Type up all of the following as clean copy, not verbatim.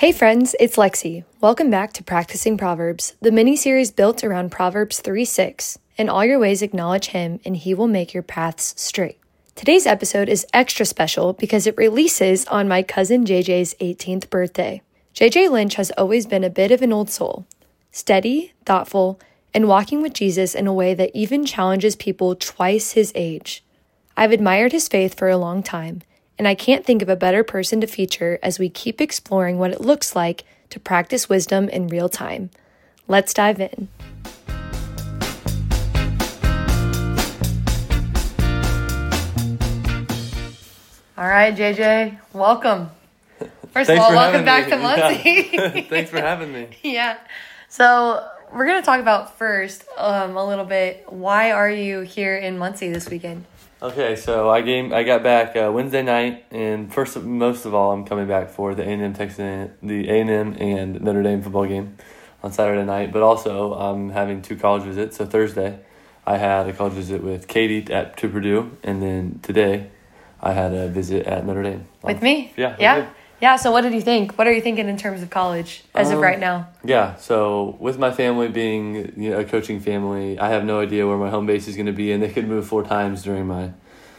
Hey friends, it's Lexi. Welcome back to Practicing Proverbs, the mini-series built around Proverbs 3:6. In all your ways acknowledge him, and he will make your paths straight. Today's episode is extra special because it releases on my cousin JJ's 18th birthday. JJ Lynch has always been a bit of an old soul, steady, thoughtful, and walking with Jesus in a way that even challenges people twice his age. I've admired his faith for a long time, and I can't think of a better person to feature as we keep exploring what it looks like to practice wisdom in real time. Let's dive in. All right, JJ, welcome. First of all, welcome back to Muncie. Yeah. Thanks for having me. Yeah. So we're going to talk about first a little bit, why are you here in Muncie this weekend? Okay, so I got back Wednesday night, and most of all, I'm coming back for the A&M and Notre Dame football game on Saturday night. But also, I'm having two college visits. So Thursday, I had a college visit with Katie to Purdue, and then today, I had a visit at Notre Dame. With me? Yeah. Yeah, so what did you think? What are you thinking in terms of college as of right now? Yeah, so with my family being a coaching family, I have no idea where my home base is going to be, and they could move 4 times during my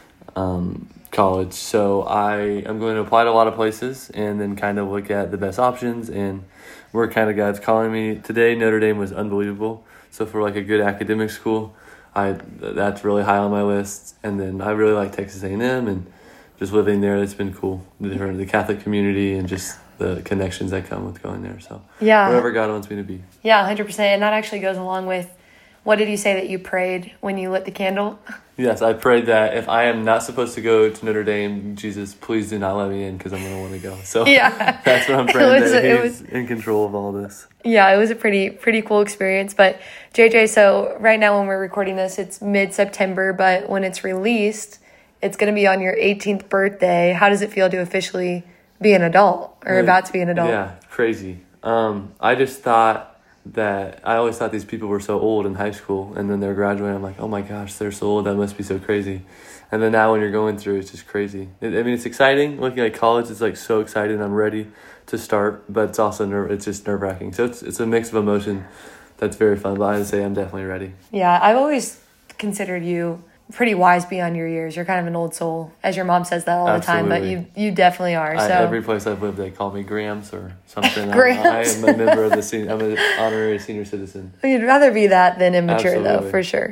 college. So I am going to apply to a lot of places and then kind of look at the best options, and we're kind of guys calling me. Today, Notre Dame was unbelievable. So for like a good academic school, that's really high on my list. And then I really like Texas A&M, and just living there, it's been cool. The Catholic community and just the connections that come with going there. So wherever God wants me to be. Yeah, 100%. And that actually goes along with, what did you say that you prayed when you lit the candle? Yes, I prayed that if I am not supposed to go to Notre Dame, Jesus, please do not let me in because I'm going to want to go. So yeah. That's what I'm praying, that he's in control of all this. Yeah, it was a pretty cool experience. But JJ, so right now when we're recording this, it's mid-September, but when it's released, it's going to be on your 18th birthday. How does it feel to officially be an adult or about to be an adult? Yeah, crazy. I just thought that I always thought these people were so old in high school, and then they're graduating. I'm like, oh my gosh, they're so old. That must be so crazy. And then now when you're going through, it's just crazy. It's exciting. Looking at college, it's like so exciting. I'm ready to start, but it's also it's just nerve-wracking. So it's a mix of emotion that's very fun. But I would say I'm definitely ready. Yeah, I've always considered you pretty wise beyond your years. You're kind of an old soul, as your mom says that all Absolutely. the time, but you definitely are. So every place I've lived, they call me Grams or something. Grams. I am a member of I'm an honorary senior citizen. You'd rather be that than immature, Absolutely. though, for sure.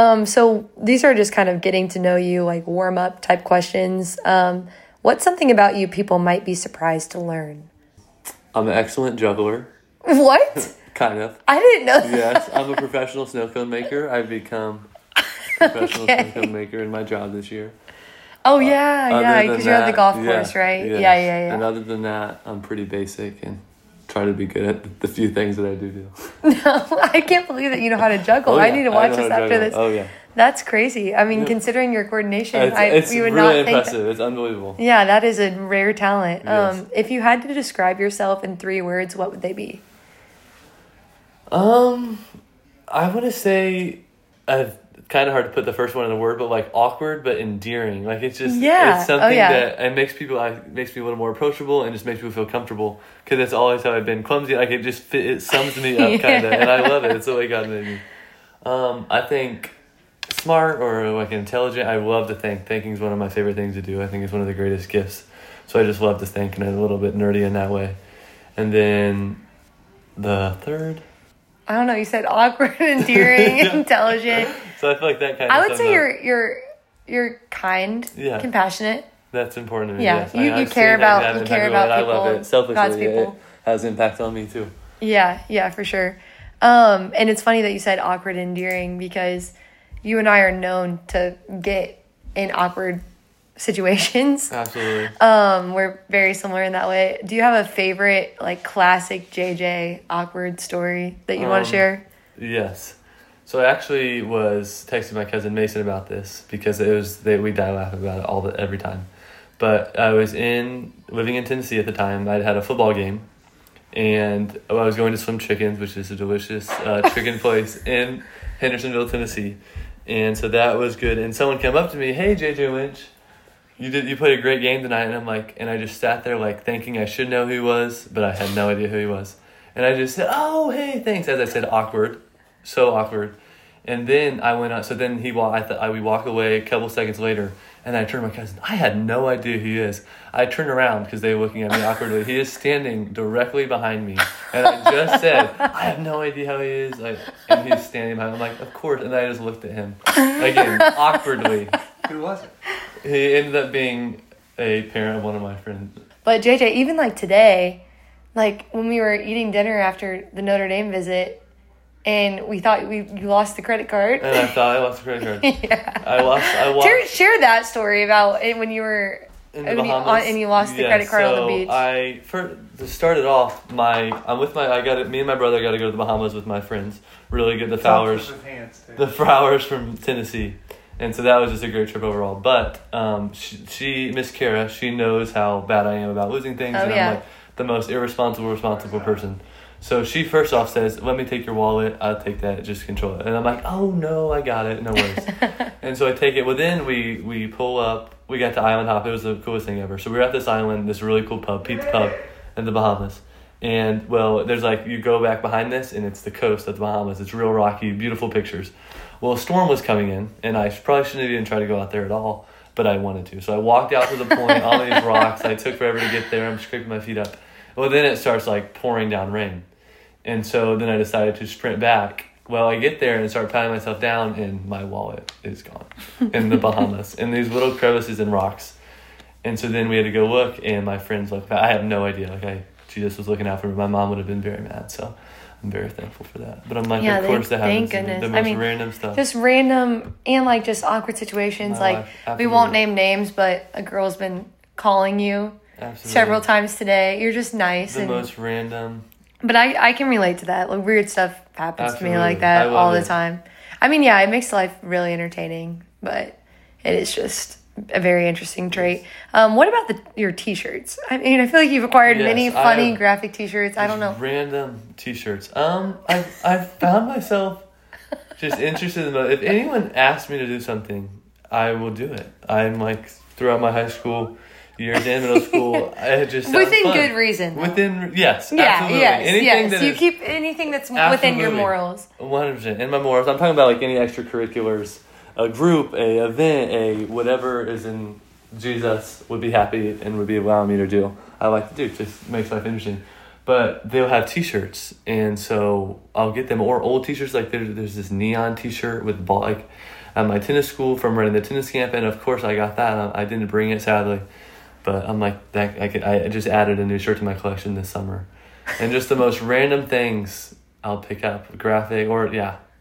So these are just kind of getting to know you, like warm-up type questions. What's something about you people might be surprised to learn? I'm an excellent juggler. What? Kind of. I didn't know that. Yes, I'm a professional snow cone maker. I've become professional snow cone maker in my job this year. Oh, yeah, because you're at the golf course, right? Yes. Yeah. And other than that, I'm pretty basic and try to be good at the few things that I do. No, I can't believe that you know how to juggle. I need to watch this after this. Oh, yeah. That's crazy. I mean, considering your coordination, it's we would really not impressive. think. It's unbelievable. Yeah, that is a rare talent. Yes. If you had to describe yourself in 3 words, what would they be? I want to say, kind of hard to put the first one in a word, but like awkward but endearing. Like it's just it's something that it makes me a little more approachable and just makes people feel comfortable, because that's always how I've been. Clumsy, like it sums me up kind of, and I love it. It's the way God made me. I think smart or like intelligent. I love to think. Thinking is one of my favorite things to do. I think it's one of the greatest gifts. So I just love to think, and I'm a little bit nerdy in that way. And then the third, I don't know. You said awkward, endearing, intelligent. So I feel like that kind of. I would say you're kind, compassionate. That's important to me. Yeah, yes. you care about people. I love it. Selfishly, God's people. It has impact on me too. Yeah, for sure. And it's funny that you said awkward, endearing, because you and I are known to get in awkward situations. Absolutely. We're very similar in that way. Do you have a favorite, like, classic JJ awkward story that you want to share? Yes. So I actually was texting my cousin Mason about this because we die laughing about it every time. But I was living in Tennessee at the time. I'd had a football game, and I was going to Swim Chickens, which is a delicious chicken place in Hendersonville, Tennessee. And so that was good. And someone came up to me, "Hey, JJ Lynch." You played a great game tonight. And I'm like, and I just sat there like thinking I should know who he was, but I had no idea who he was. And I just said, oh, hey, thanks. As I said, awkward. So awkward. And then I went out. So then we walk away a couple seconds later. And I turned to my cousin. I had no idea who he is. I turned around because they were looking at me awkwardly. He is standing directly behind me. And I just said, I have no idea how he is. And he's standing behind me. I'm like, of course. And I just looked at him. Again, awkwardly. Who was it? He ended up being a parent of one of my friends. But JJ, even like today, like when we were eating dinner after the Notre Dame visit, and we thought you lost the credit card. And I thought I lost the credit card. Yeah. I lost. Share that story about it when you were in the Bahamas. And you lost the credit card on the beach. To start it off, me and my brother got to go to the Bahamas with my friends. Really good. The Flowers from Tennessee. And so that was just a great trip overall. But she Miss Kara, she knows how bad I am about losing things. I'm like the most responsible person. So she first off says, let me take your wallet. I'll take that. Just control it. And I'm like, oh, no, I got it. No worries. And so I take it. Well, then we pull up. We got to Island Hop. It was the coolest thing ever. So we were at this island, this really cool pub, Pete's Pub in the Bahamas. And, well, there's you go back behind this, and it's the coast of the Bahamas. It's real rocky, beautiful pictures. Well, a storm was coming in, and I probably shouldn't even try to go out there at all, but I wanted to. So I walked out to the point, all these rocks. I took forever to get there. I'm scraping my feet up. Well, then it starts, pouring down rain. And so then I decided to sprint back. Well, I get there and start patting myself down, and my wallet is gone in the Bahamas, in these little crevices and rocks. And so then we had to go look, and my friends looked back. I have no idea. She just was looking out for me. My mom would have been very mad, so I'm very thankful for that. But I'm like, of course that happens. Thank goodness. The most random stuff. Just random and just awkward situations. We won't name names, but a girl's been calling you several times today. You're just nice. The most random. But I can relate to that. Weird stuff happens to me like that all the time. It makes life really entertaining, but it is just a very interesting trait. What about your T-shirts? I feel like you've acquired many funny graphic T-shirts. I don't know. Random T-shirts. I found myself just interested in if anyone asks me to do something, I will do it. I'm throughout my high school years and middle school, I just within fun. Good reason. Yes, absolutely. Yes. You keep anything that's within your morals. 100%. In my morals, I'm talking about any extracurriculars, a group, a event, a whatever is in Jesus would be happy and would be allowing me to do. I like to do. It just makes life interesting. But they'll have T-shirts, and so I'll get them, or old T-shirts. There's this neon T-shirt with ball at my tennis school from running the tennis camp, and of course I got that. I didn't bring it sadly. But I'm like that. I just added a new shirt to my collection this summer, and just the most random things I'll pick up, graphic or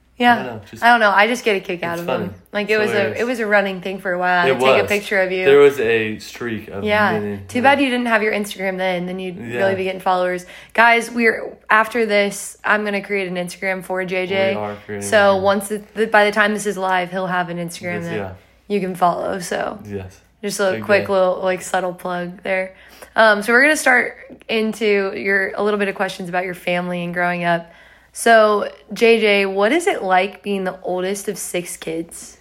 I don't know. I just get a kick out of them. It was a running thing for a while. I'd take a picture of you. There was a streak of Too bad you didn't have your Instagram then you'd really be getting followers. Guys, after this, I'm gonna create an Instagram for JJ. We are creating. So by the time this is live, he'll have an Instagram that you can follow. So yes. Just a quick little subtle plug there. So we're gonna start into a little bit of questions about your family and growing up. So JJ, what is it like being the oldest of 6 kids?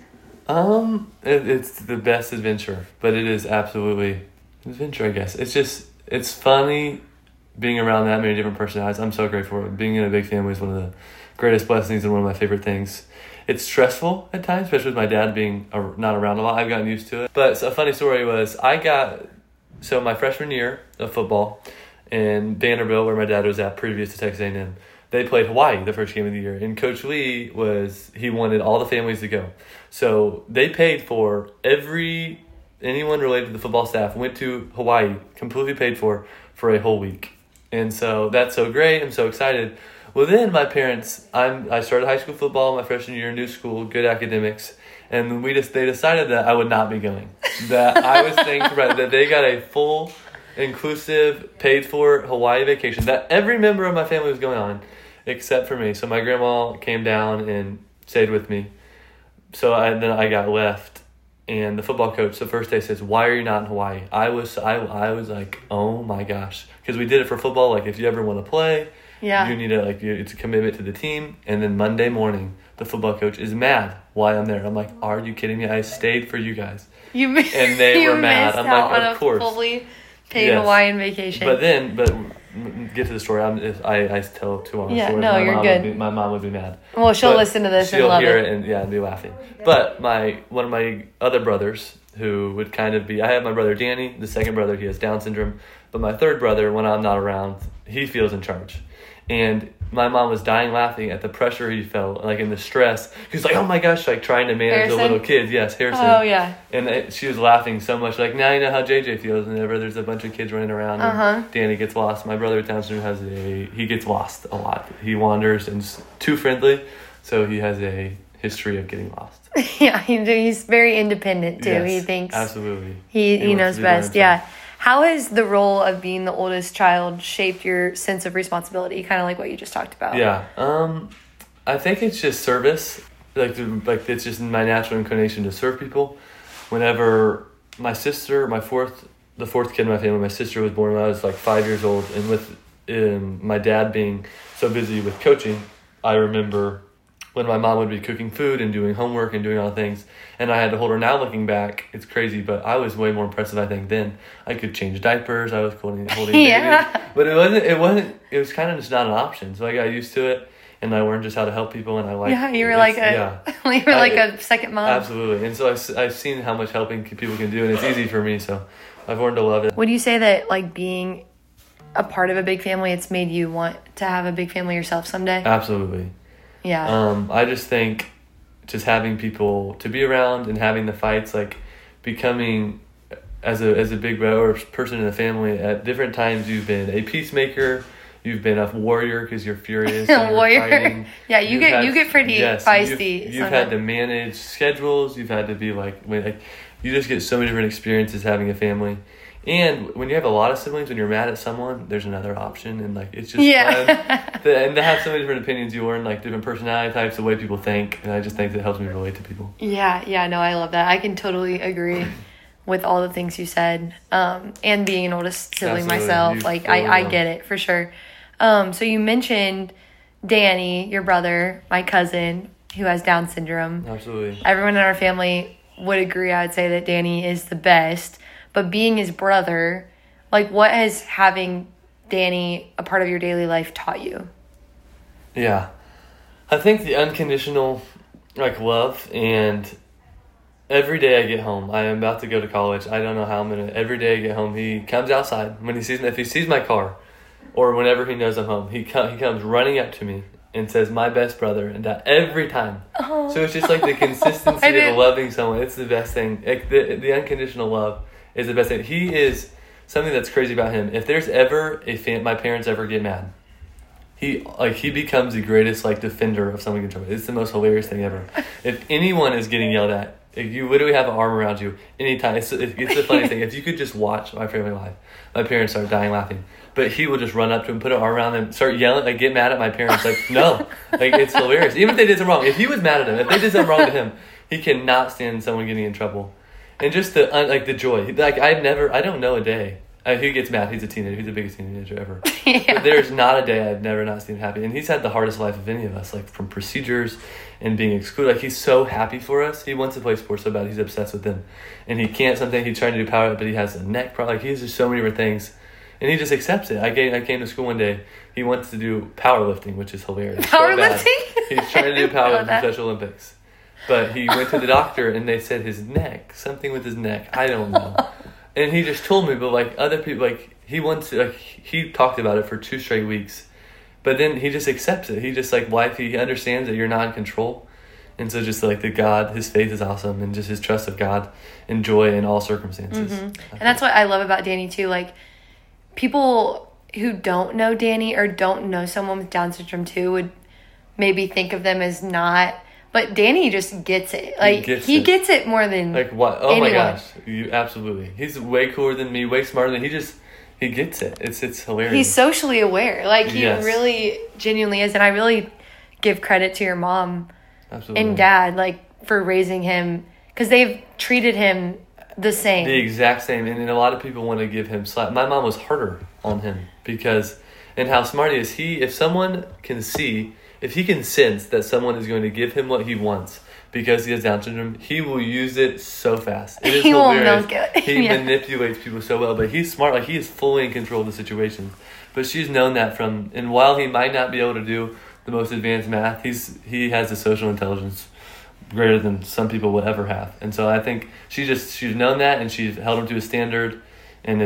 It's the best adventure, but it is absolutely an adventure, I guess. It's funny being around that many different personalities. I'm so grateful for it. Being in a big family is one of the greatest blessings and one of my favorite things. It's stressful at times, especially with my dad being not around a lot. I've gotten used to it. But a funny story was my freshman year of football in Vanderbilt, where my dad was at previous to Texas A&M, they played Hawaii the first game of the year. And Coach Lee he wanted all the families to go. So they paid for anyone related to the football staff went to Hawaii, completely paid for a whole week. And so that's so great. I'm so excited. Well, then my parents, I started high school football my freshman year, new school, good academics, and they decided that I would not be going. That I was thankful that they got a full, inclusive, paid-for Hawaii vacation that every member of my family was going on, except for me. So my grandma came down and stayed with me. So then I got left, and the football coach the first day says, "Why are you not in Hawaii?" I was like, "Oh my gosh," because we did it for football. If you ever want to play. Yeah. You need it's a commitment to the team. And then Monday morning, the football coach, is mad why I'm there. I'm like, are you kidding me? I stayed for you guys. And they were mad. I'm like, of course. Fully paid Hawaiian vacation. But get to the story. I tell too long yeah, stories. No, you're good. My mom would be mad. Well, she'll listen to this and love it. She'll hear it and be laughing. But one of my other brothers, who would kind of be, I have my brother Danny, the second brother, he has Down syndrome. But my third brother, when I'm not around, he feels in charge. And my mom was dying laughing at the pressure he felt, like in the stress. He was like, oh my gosh, like trying to manage Harrison? the little kids. Yes, Harrison. Oh, yeah. And she was laughing so much, like, now you know how JJ feels whenever there's a bunch of kids running around and Danny gets lost. My brother with Down syndrome he gets lost a lot. He wanders and is too friendly, so he has a history of getting lost. Yeah, he's very independent too. Yes, he thinks absolutely. He knows best. Yeah. How has the role of being the oldest child shaped your sense of responsibility? Kind of like what you just talked about. Yeah. I think it's just service. Like it's just my natural inclination to serve people. Whenever my sister, the fourth kid in my family, my sister was born when I was like 5 years old, and with my dad being so busy with coaching, I remember when my mom would be cooking food and doing homework and doing all the things, and I had to hold her. Now looking back, it's crazy, but I was way more impressive, I think, then. I could change diapers, I was holding yeah. babies, but it was kind of just not an option, so I got used to it, and I learned just how to help people, and I like you were like a second mom. Absolutely, and so I've seen how much helping people can do, and it's easy for me, so I've learned to love it. Would you say that, like, being a part of a big family, it's made you want to have a big family yourself someday? Absolutely. Yeah. I just think just having people to be around and having the fights, like becoming as a big brother or person in the family, at different times you've been a peacemaker, you've been a warrior because you're furious. A warrior. Yeah, you get pretty feisty. You've had to manage schedules. You've had to be like you just get so many different experiences having a family. And when you have a lot of siblings, when you're mad at someone, there's another option, and like it's just fun. And to have so many different opinions, you learn like different personality types, the way people think, and I just think that helps me relate to people. Yeah, no, I love that. I can totally agree with all the things you said. And being an oldest sibling Absolutely. myself, I get it for sure. So you mentioned Danny, your brother, my cousin, who has Down syndrome. Absolutely. Everyone in our family would agree. I would say that Danny is the best. But being his brother, like, what has having Danny a part of your daily life taught you? Yeah. I think the unconditional, like, love, and every day I get home, I am about to go to college. I don't know how I'm going to, every day I get home, he comes outside. If he sees my car, or whenever he knows I'm home, he comes running up to me and says, my best brother, and that every time. Oh. So it's just like the consistency of loving someone. It's the best thing. Like, the unconditional love is the best thing. He is something that's crazy about him. If there's ever my parents ever get mad, he becomes the greatest like defender of someone getting in trouble. It's the most hilarious thing ever. If anyone is getting yelled at, if you literally have an arm around you anytime. It's the funny thing. If you could just watch my family life, my parents start dying laughing. But he will just run up to him, put an arm around them, start yelling, like get mad at my parents. Like no, like it's hilarious. Even if they did something wrong, if he was mad at them, if they did something wrong to him, he cannot stand someone getting in trouble. And just the joy. Like I don't know a day. He gets mad. He's a teenager. He's the biggest teenager ever. Yeah. But there's not a day I've never not seen him happy. And he's had the hardest life of any of us, like from procedures and being excluded. Like he's so happy for us. He wants to play sports so bad. He's obsessed with them. And he can't something. He's trying to do power, but he has a neck problem. Like he has just so many different things. And he just accepts it. I came to school one day. He wants to do powerlifting, which is hilarious. Powerlifting? So he's trying to do powerlifting in Special Olympics. But he went to the doctor and they said his neck, something with his neck. I don't know. And he just told me, but like other people, like he wants to, like he talked about it for 2 straight weeks. But then he just accepts it. He just like life, he understands that you're not in control. And so just like his faith is awesome, and just his trust of God and joy in all circumstances. Mm-hmm. And that's what I love about Danny too. Like people who don't know Danny or don't know someone with Down syndrome too would maybe think of them as not. But Danny just gets it. Like he gets it more than like what? Oh anyone. My gosh, you absolutely. He's way cooler than me, way smarter than he gets it. It's hilarious. He's socially aware. Like he really genuinely is, and I really give credit to your mom and dad like for raising him, because they've treated him the same. The exact same. And a lot of people want to give him slack. My mom was harder on him and how smart he is. If someone can see if he can sense that someone is going to give him what he wants because he has Down syndrome, he will use it so fast. It is he hilarious. won't milk it. He manipulates people so well, but he's smart. Like, he is fully in control of the situation. But she's known that and while he might not be able to do the most advanced math, he has the social intelligence greater than some people will ever have. And so I think she's known that, and she's held him to a standard, and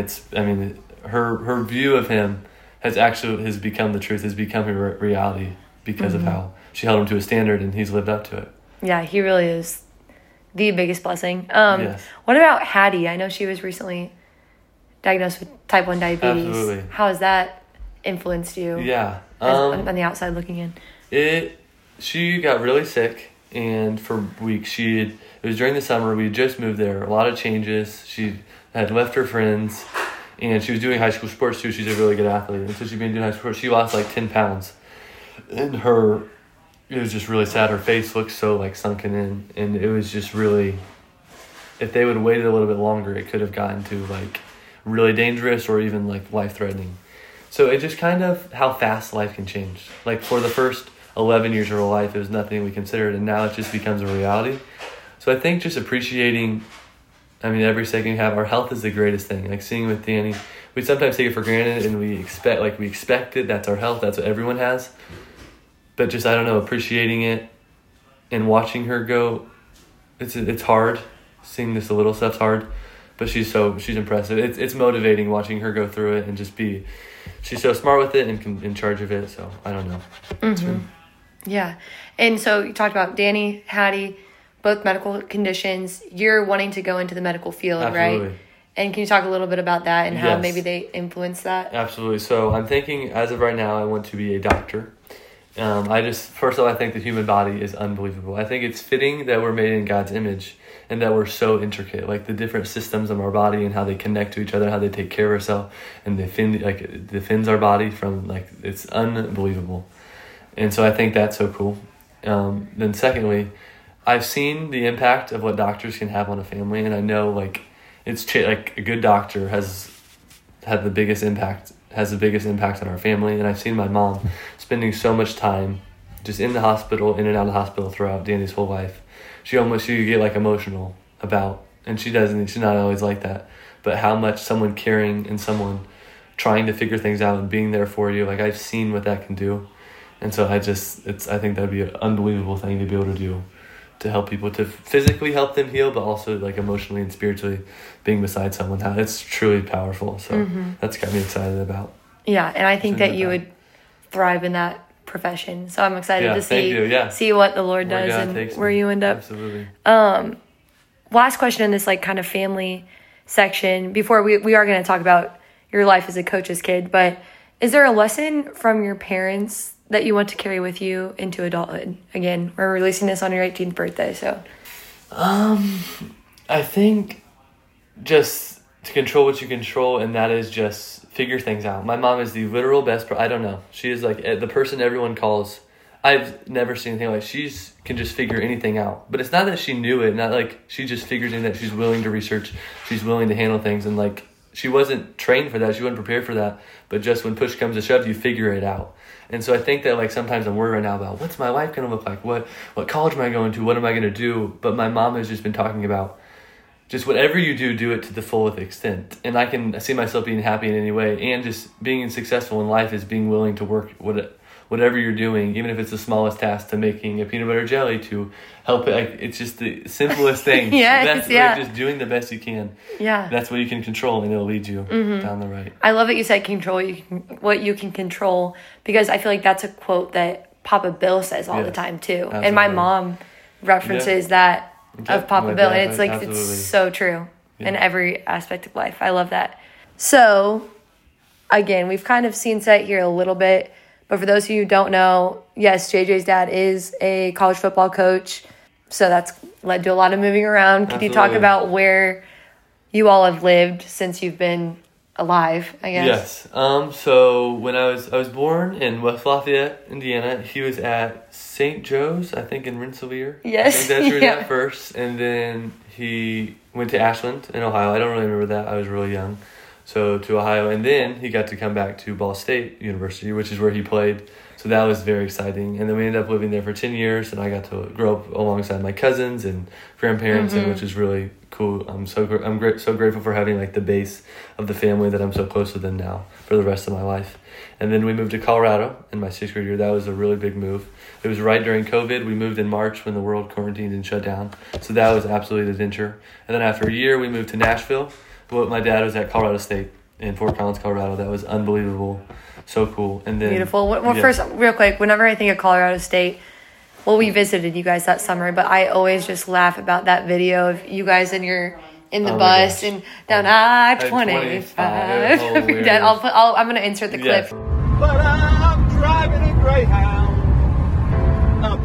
her view of him has become the truth, has become her reality because of how she held him to a standard, and he's lived up to it. Yeah, he really is the biggest blessing. Yes. What about Hattie? I know she was recently diagnosed with type 1 diabetes. Absolutely. How has that influenced you? Yeah. On the outside looking in? She got really sick, and for weeks it was during the summer. We just moved there. A lot of changes. She had left her friends, and she was doing high school sports too. She's a really good athlete, and so she'd been doing high school sports. She lost like 10 pounds, and it was just really sad. Her face looked so like sunken in, and it was just really, if they would have waited a little bit longer, it could have gotten to like really dangerous or even like life-threatening. So it just kind of how fast life can change. Like, for the first 11 years of her life, it was nothing we considered, and now it just becomes a reality. So I think just appreciating, every second you have, our health is the greatest thing. Like, seeing with Danny, we sometimes take it for granted, and we expect it. That's our health. That's what everyone has. But just, appreciating it and watching her go, it's hard. Seeing this little stuff's hard, but she's impressive. It's motivating watching her go through it and just she's so smart with it and in charge of it. So I don't know. Mm-hmm. Yeah. And so you talked about Danny, Hattie, both medical conditions. You're wanting to go into the medical field, Absolutely. Right? And can you talk a little bit about that and how Yes. maybe they influence that? Absolutely. So I'm thinking, as of right now, I want to be a doctor. First of all, I think the human body is unbelievable. I think it's fitting that we're made in God's image and that we're so intricate, like the different systems of our body and how they connect to each other, how they take care of ourselves, and defends our body from, it's unbelievable. And so I think that's so cool. Then secondly, I've seen the impact of what doctors can have on a family, and I know a good doctor has the biggest impact on our family. And I've seen my mom spending so much time just in the hospital, in and out of the hospital throughout Danny's whole life. She get emotional about, and she's not always like that, but how much someone caring and someone trying to figure things out and being there for you, I've seen what that can do. And so I think that'd be an unbelievable thing to be able to do, to help people, to physically help them heal, but also emotionally and spiritually being beside someone. It's truly powerful. So that's got me excited about. Yeah, and I think that you would thrive in that profession. So I'm excited to see what the Lord does and where you end up. Absolutely. Last question in this kind of family section before we are going to talk about your life as a coach's kid, but is there a lesson from your parents that you want to carry with you into adulthood? Again, we're releasing this on your 18th birthday, so. I think just to control what you control, and that is just figure things out. My mom is the literal best. I don't know. She is the person everyone calls. I've never seen anything like she can just figure anything out. But it's not that she knew it. Not she just figures in that she's willing to research. She's willing to handle things. And she wasn't trained for that. She wasn't prepared for that. But just when push comes to shove, you figure it out. And so I think that sometimes I'm worried right now about what's my life going to look like? What college am I going to? What am I going to do? But my mom has just been talking about just whatever you do it to the fullest extent. And I can see myself being happy in any way. And just being successful in life is being willing to work whatever you're doing, even if it's the smallest task, to making a peanut butter jelly, to help it. It's just the simplest thing. Just doing the best you can. Yeah. That's what you can control, and it'll lead you down the right. I love that you said control what you can control, because I feel like that's a quote that Papa Bill says all the time too. Absolutely. And my mom references that of Papa Bill, and it's so true in every aspect of life. I love that. So, again, we've kind of seen set here a little bit, but for those of you who don't know, yes, JJ's dad is a college football coach, so that's led to a lot of moving around. Could you talk about where you all have lived since you've been alive, I guess? Yes. So when I was born in West Lafayette, Indiana. He was at St. Joe's, I think, in Rensselaer. Yes. I think that's where he was at first. And then he went to Ashland in Ohio. I don't really remember that. I was really young. So to Ohio. And then he got to come back to Ball State University, which is where he played So that was very exciting. And then we ended up living there for 10 years, and I got to grow up alongside my cousins and grandparents, and which is really cool. I'm so grateful for having like the base of the family that I'm so close with them now for the rest of my life. And then we moved to Colorado in my 6th grade year. That was a really big move. It was right during COVID. We moved in March when the world quarantined and shut down. So that was absolutely an adventure. And then after a year, we moved to Nashville. But my dad was at Colorado State in Fort Collins, Colorado. That was unbelievable. So cool. And then beautiful. Well, first, real quick, whenever I think of Colorado State, well, we visited you guys that summer, but I always just laugh about that video of you guys in the bus and down I-25. Dad, I'm gonna insert the clip. But I'm driving a Greyhound up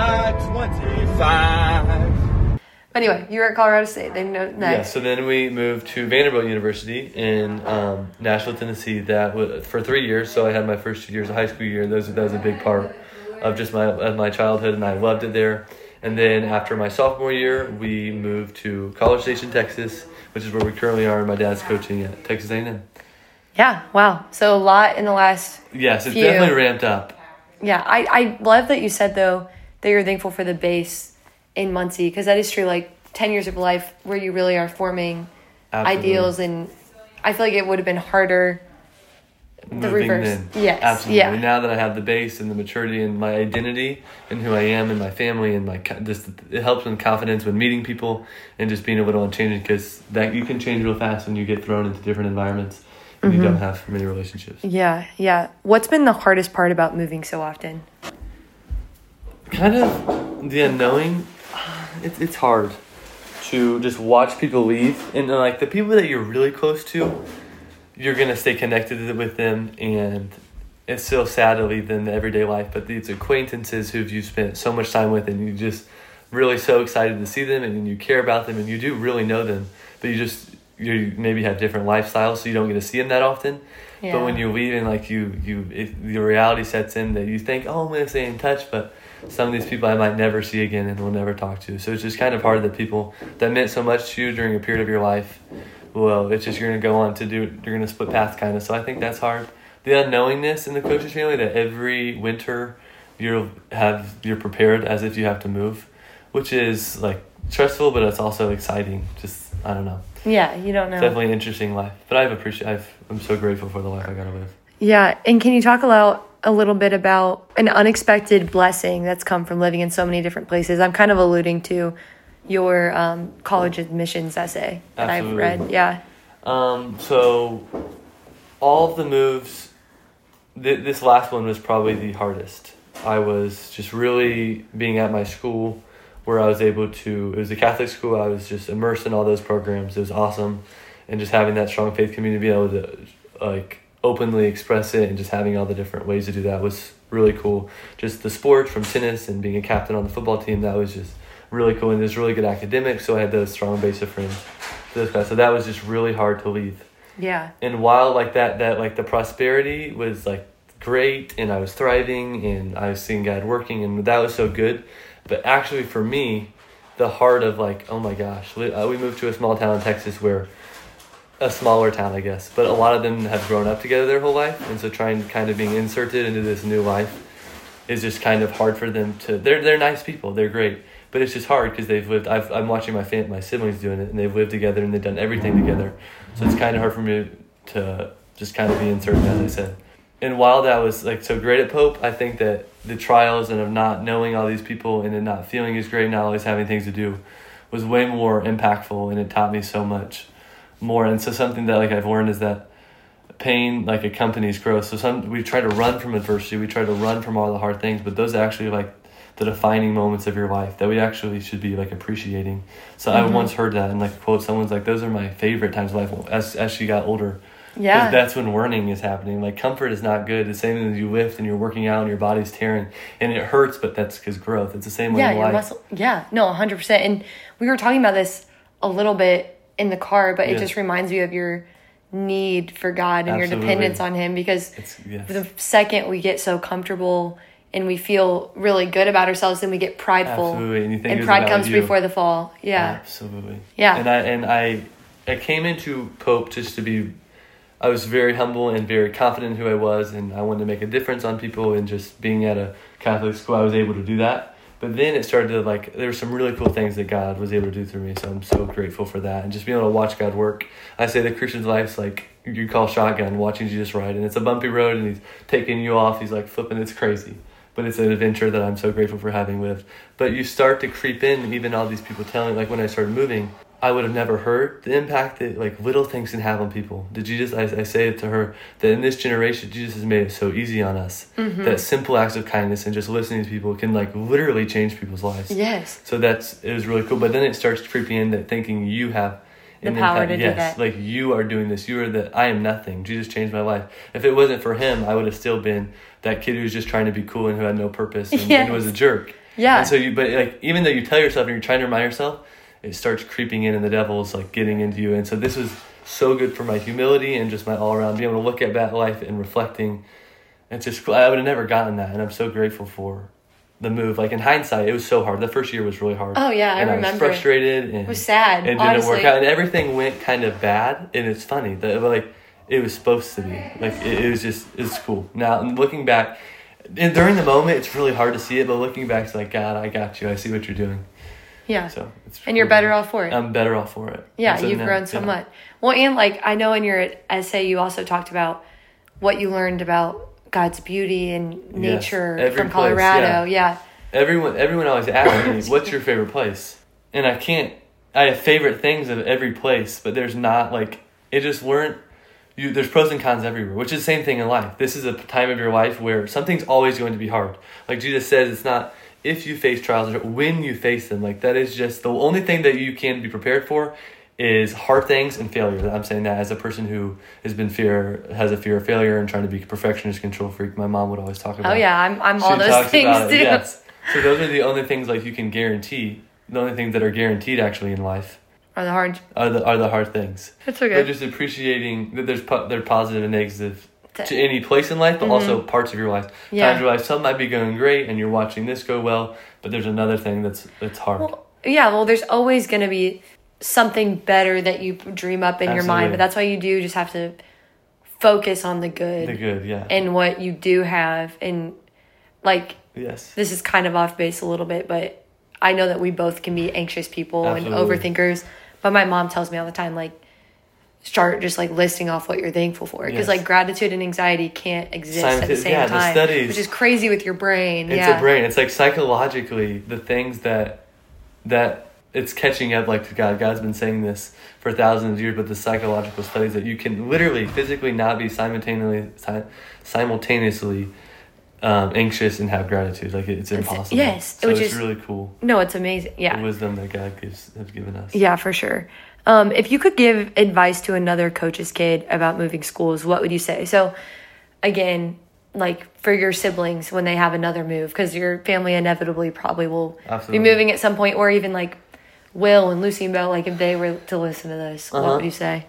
I-25. Anyway, you were at Colorado State. They know next. Yeah, so then we moved to Vanderbilt University in Nashville, Tennessee. That was for 3 years. So I had my first 2 years of high school year. That was a big part of just my childhood, and I loved it there. And then after my sophomore year, we moved to College Station, Texas, which is where we currently are. My dad's coaching at Texas A&M. Yeah, wow. So a lot in the last Yes, it's few. definitely ramped up. Yeah, I love that you said, though, that you're thankful for the base in Muncie, because that is true. Like 10 years of life where you really are forming ideals, and I feel like it would have been harder the Moving reverse. in. Yes. Absolutely. Yeah. Now that I have the base and the maturity and my identity and who I am and my family and it helps with confidence when meeting people and just being able to change it, because that you can change real fast when you get thrown into different environments and you don't have many relationships. Yeah. What's been the hardest part about moving so often? Kind of the unknowing. It's hard to just watch people leave, and like the people that you're really close to, you're gonna stay connected with them, and it's so sad to leave them in the everyday life. But these acquaintances who you spent so much time with, and you just really so excited to see them, and you care about them, and you do really know them, but you maybe have different lifestyles, so you don't get to see them that often. Yeah. But when you're leaving, like the reality sets in that you think, oh, I'm gonna stay in touch, but some of these people I might never see again and will never talk to. So it's just kind of hard that people that meant so much to you during a period of your life, well, it's just you're going to go on to you're going to split paths kind of. So I think that's hard. The unknowingness in the coach's family that every winter you're prepared as if you have to move, which is like stressful, but it's also exciting. Just, I don't know. Yeah, you don't know. It's definitely an interesting life. But I'm so grateful for the life I got to live. Yeah, and can you talk a little bit about an unexpected blessing that's come from living in so many different places? I'm kind of alluding to your college admissions essay that Absolutely. I've read. Yeah. So all of the moves, this last one was probably the hardest. I was just really being at my school where I was able to, it was a Catholic school, I was just immersed in all those programs. It was awesome. And just having that strong faith community, be able to like openly express it and just having all the different ways to do that was really cool. Just the sports from tennis and being a captain on the football team, that was just really cool. And it was really good academics, so I had those strong base of friends for those guys. So that was just really hard to leave. Yeah. And while like that like the prosperity was like great and I was thriving and I was seeing God working and that was so good, but actually for me, the heart of like, oh my gosh, we moved to a small town in Texas where a smaller town, I guess, but a lot of them have grown up together their whole life, and so trying kind of being inserted into this new life is just kind of hard for them to. They're nice people, they're great, but it's just hard because they've lived. I'm watching my siblings doing it, and they've lived together and they've done everything together, so it's kind of hard for me to just kind of be inserted, as I said. And while that was like so great at Pope, I think that the trials and of not knowing all these people and then not feeling as great, not always having things to do, was way more impactful, and it taught me so much more. And so something that like I've learned is that pain like accompanies growth. So we try to run from adversity, we try to run from all the hard things, but those are actually like the defining moments of your life that we actually should be like appreciating. So I once heard that and like quote someone's like, those are my favorite times of life as she got older. Yeah. Because that's when learning is happening. Like comfort is not good. The same as you lift and you're working out and your body's tearing and it hurts, but that's because growth. It's the same way in life. Muscle. Yeah, no, 100%. And we were talking about this a little bit in the car, but it just reminds me of your need for God and your dependence on Him, because the second we get so comfortable and we feel really good about ourselves, then we get prideful. Absolutely. And you think and pride comes before the fall. Yeah. Absolutely. Yeah. And I came into Pope just to be I was very humble and very confident in who I was, and I wanted to make a difference on people, and just being at a Catholic school, I was able to do that. But then it started to, like, there were some really cool things that God was able to do through me, so I'm so grateful for that. And just being able to watch God work. I say the Christian's life's like you call shotgun, watching Jesus ride, and it's a bumpy road, and he's taking you off, he's like flipping, it's crazy. But it's an adventure that I'm so grateful for having lived. But you start to creep in, even all these people telling, like when I started moving, I would have never heard the impact that like little things can have on people. Did Jesus? I say it to her that in this generation, Jesus has made it so easy on us that simple acts of kindness and just listening to people can like literally change people's lives. Yes. So it was really cool. But then it starts creeping in that thinking you have the power to do that. Yes, like you are doing this. You are I am nothing. Jesus changed my life. If it wasn't for him, I would have still been that kid who was just trying to be cool and who had no purpose and was a jerk. Yeah. And so but like even though you tell yourself and you're trying to remind yourself, it starts creeping in and the devil's like getting into you. And so this was so good for my humility and just my all around being able to look at that life and reflecting. It's just cool. I would have never gotten that, and I'm so grateful for the move. Like in hindsight, it was so hard. The first year was really hard. Oh yeah, I remember. I was frustrated and it was sad. It didn't work out, and everything went kind of bad. And it's funny that like it was supposed to be. Like it's cool. Now looking back, and during the moment, it's really hard to see it. But looking back, it's like, God, I got you. I see what you're doing. Yeah. So it's and you're better off for it. I'm better off for it. Yeah, so you've grown so much. Well, and like I know in your essay you also talked about what you learned about God's beauty and nature from Colorado. Yeah. Everyone always asks me, what's your favorite place? And I have favorite things of every place, but there's not like, it just weren't, there's pros and cons everywhere, which is the same thing in life. This is a time of your life where something's always going to be hard. Like Jesus says, it's not if you face trials, or when you face them. Like that is just the only thing that you can be prepared for is hard things and failure. I'm saying that as a person who has a fear of failure and trying to be a perfectionist, control freak. My mom would always talk about. Oh yeah, I'm all those things too. Yes. So those are the only things like you can guarantee. The only things that are guaranteed actually in life are the hard hard things. That's okay. But just appreciating that they're positive and negative to any place in life, but also parts of your life. Yeah. Times of your life, some might be going great and you're watching this go well, but there's another thing that's hard. Well, there's always going to be something better that you dream up in your mind, but that's why you do just have to focus on the good. The good, yeah. And what you do have. And like, yes, this is kind of off base a little bit, but I know that we both can be anxious people and overthinkers. But my mom tells me all the time, like, start just like listing off what you're thankful for, because like gratitude and anxiety can't exist at the same time, the studies, which is crazy with your brain. It's a brain. It's like psychologically the things that it's catching up like to God. God's been saying this for thousands of years, but the psychological studies that you can literally physically not be simultaneously anxious and have gratitude. Like it's impossible. Yes, so it's really cool. No, it's amazing. Yeah, the wisdom that God has given us. Yeah, for sure. If you could give advice to another coach's kid about moving schools, what would you say? So, again, like for your siblings when they have another move, because your family inevitably probably will be moving at some point, or even like Will and Lucy and Belle, like if they were to listen to this, what would you say?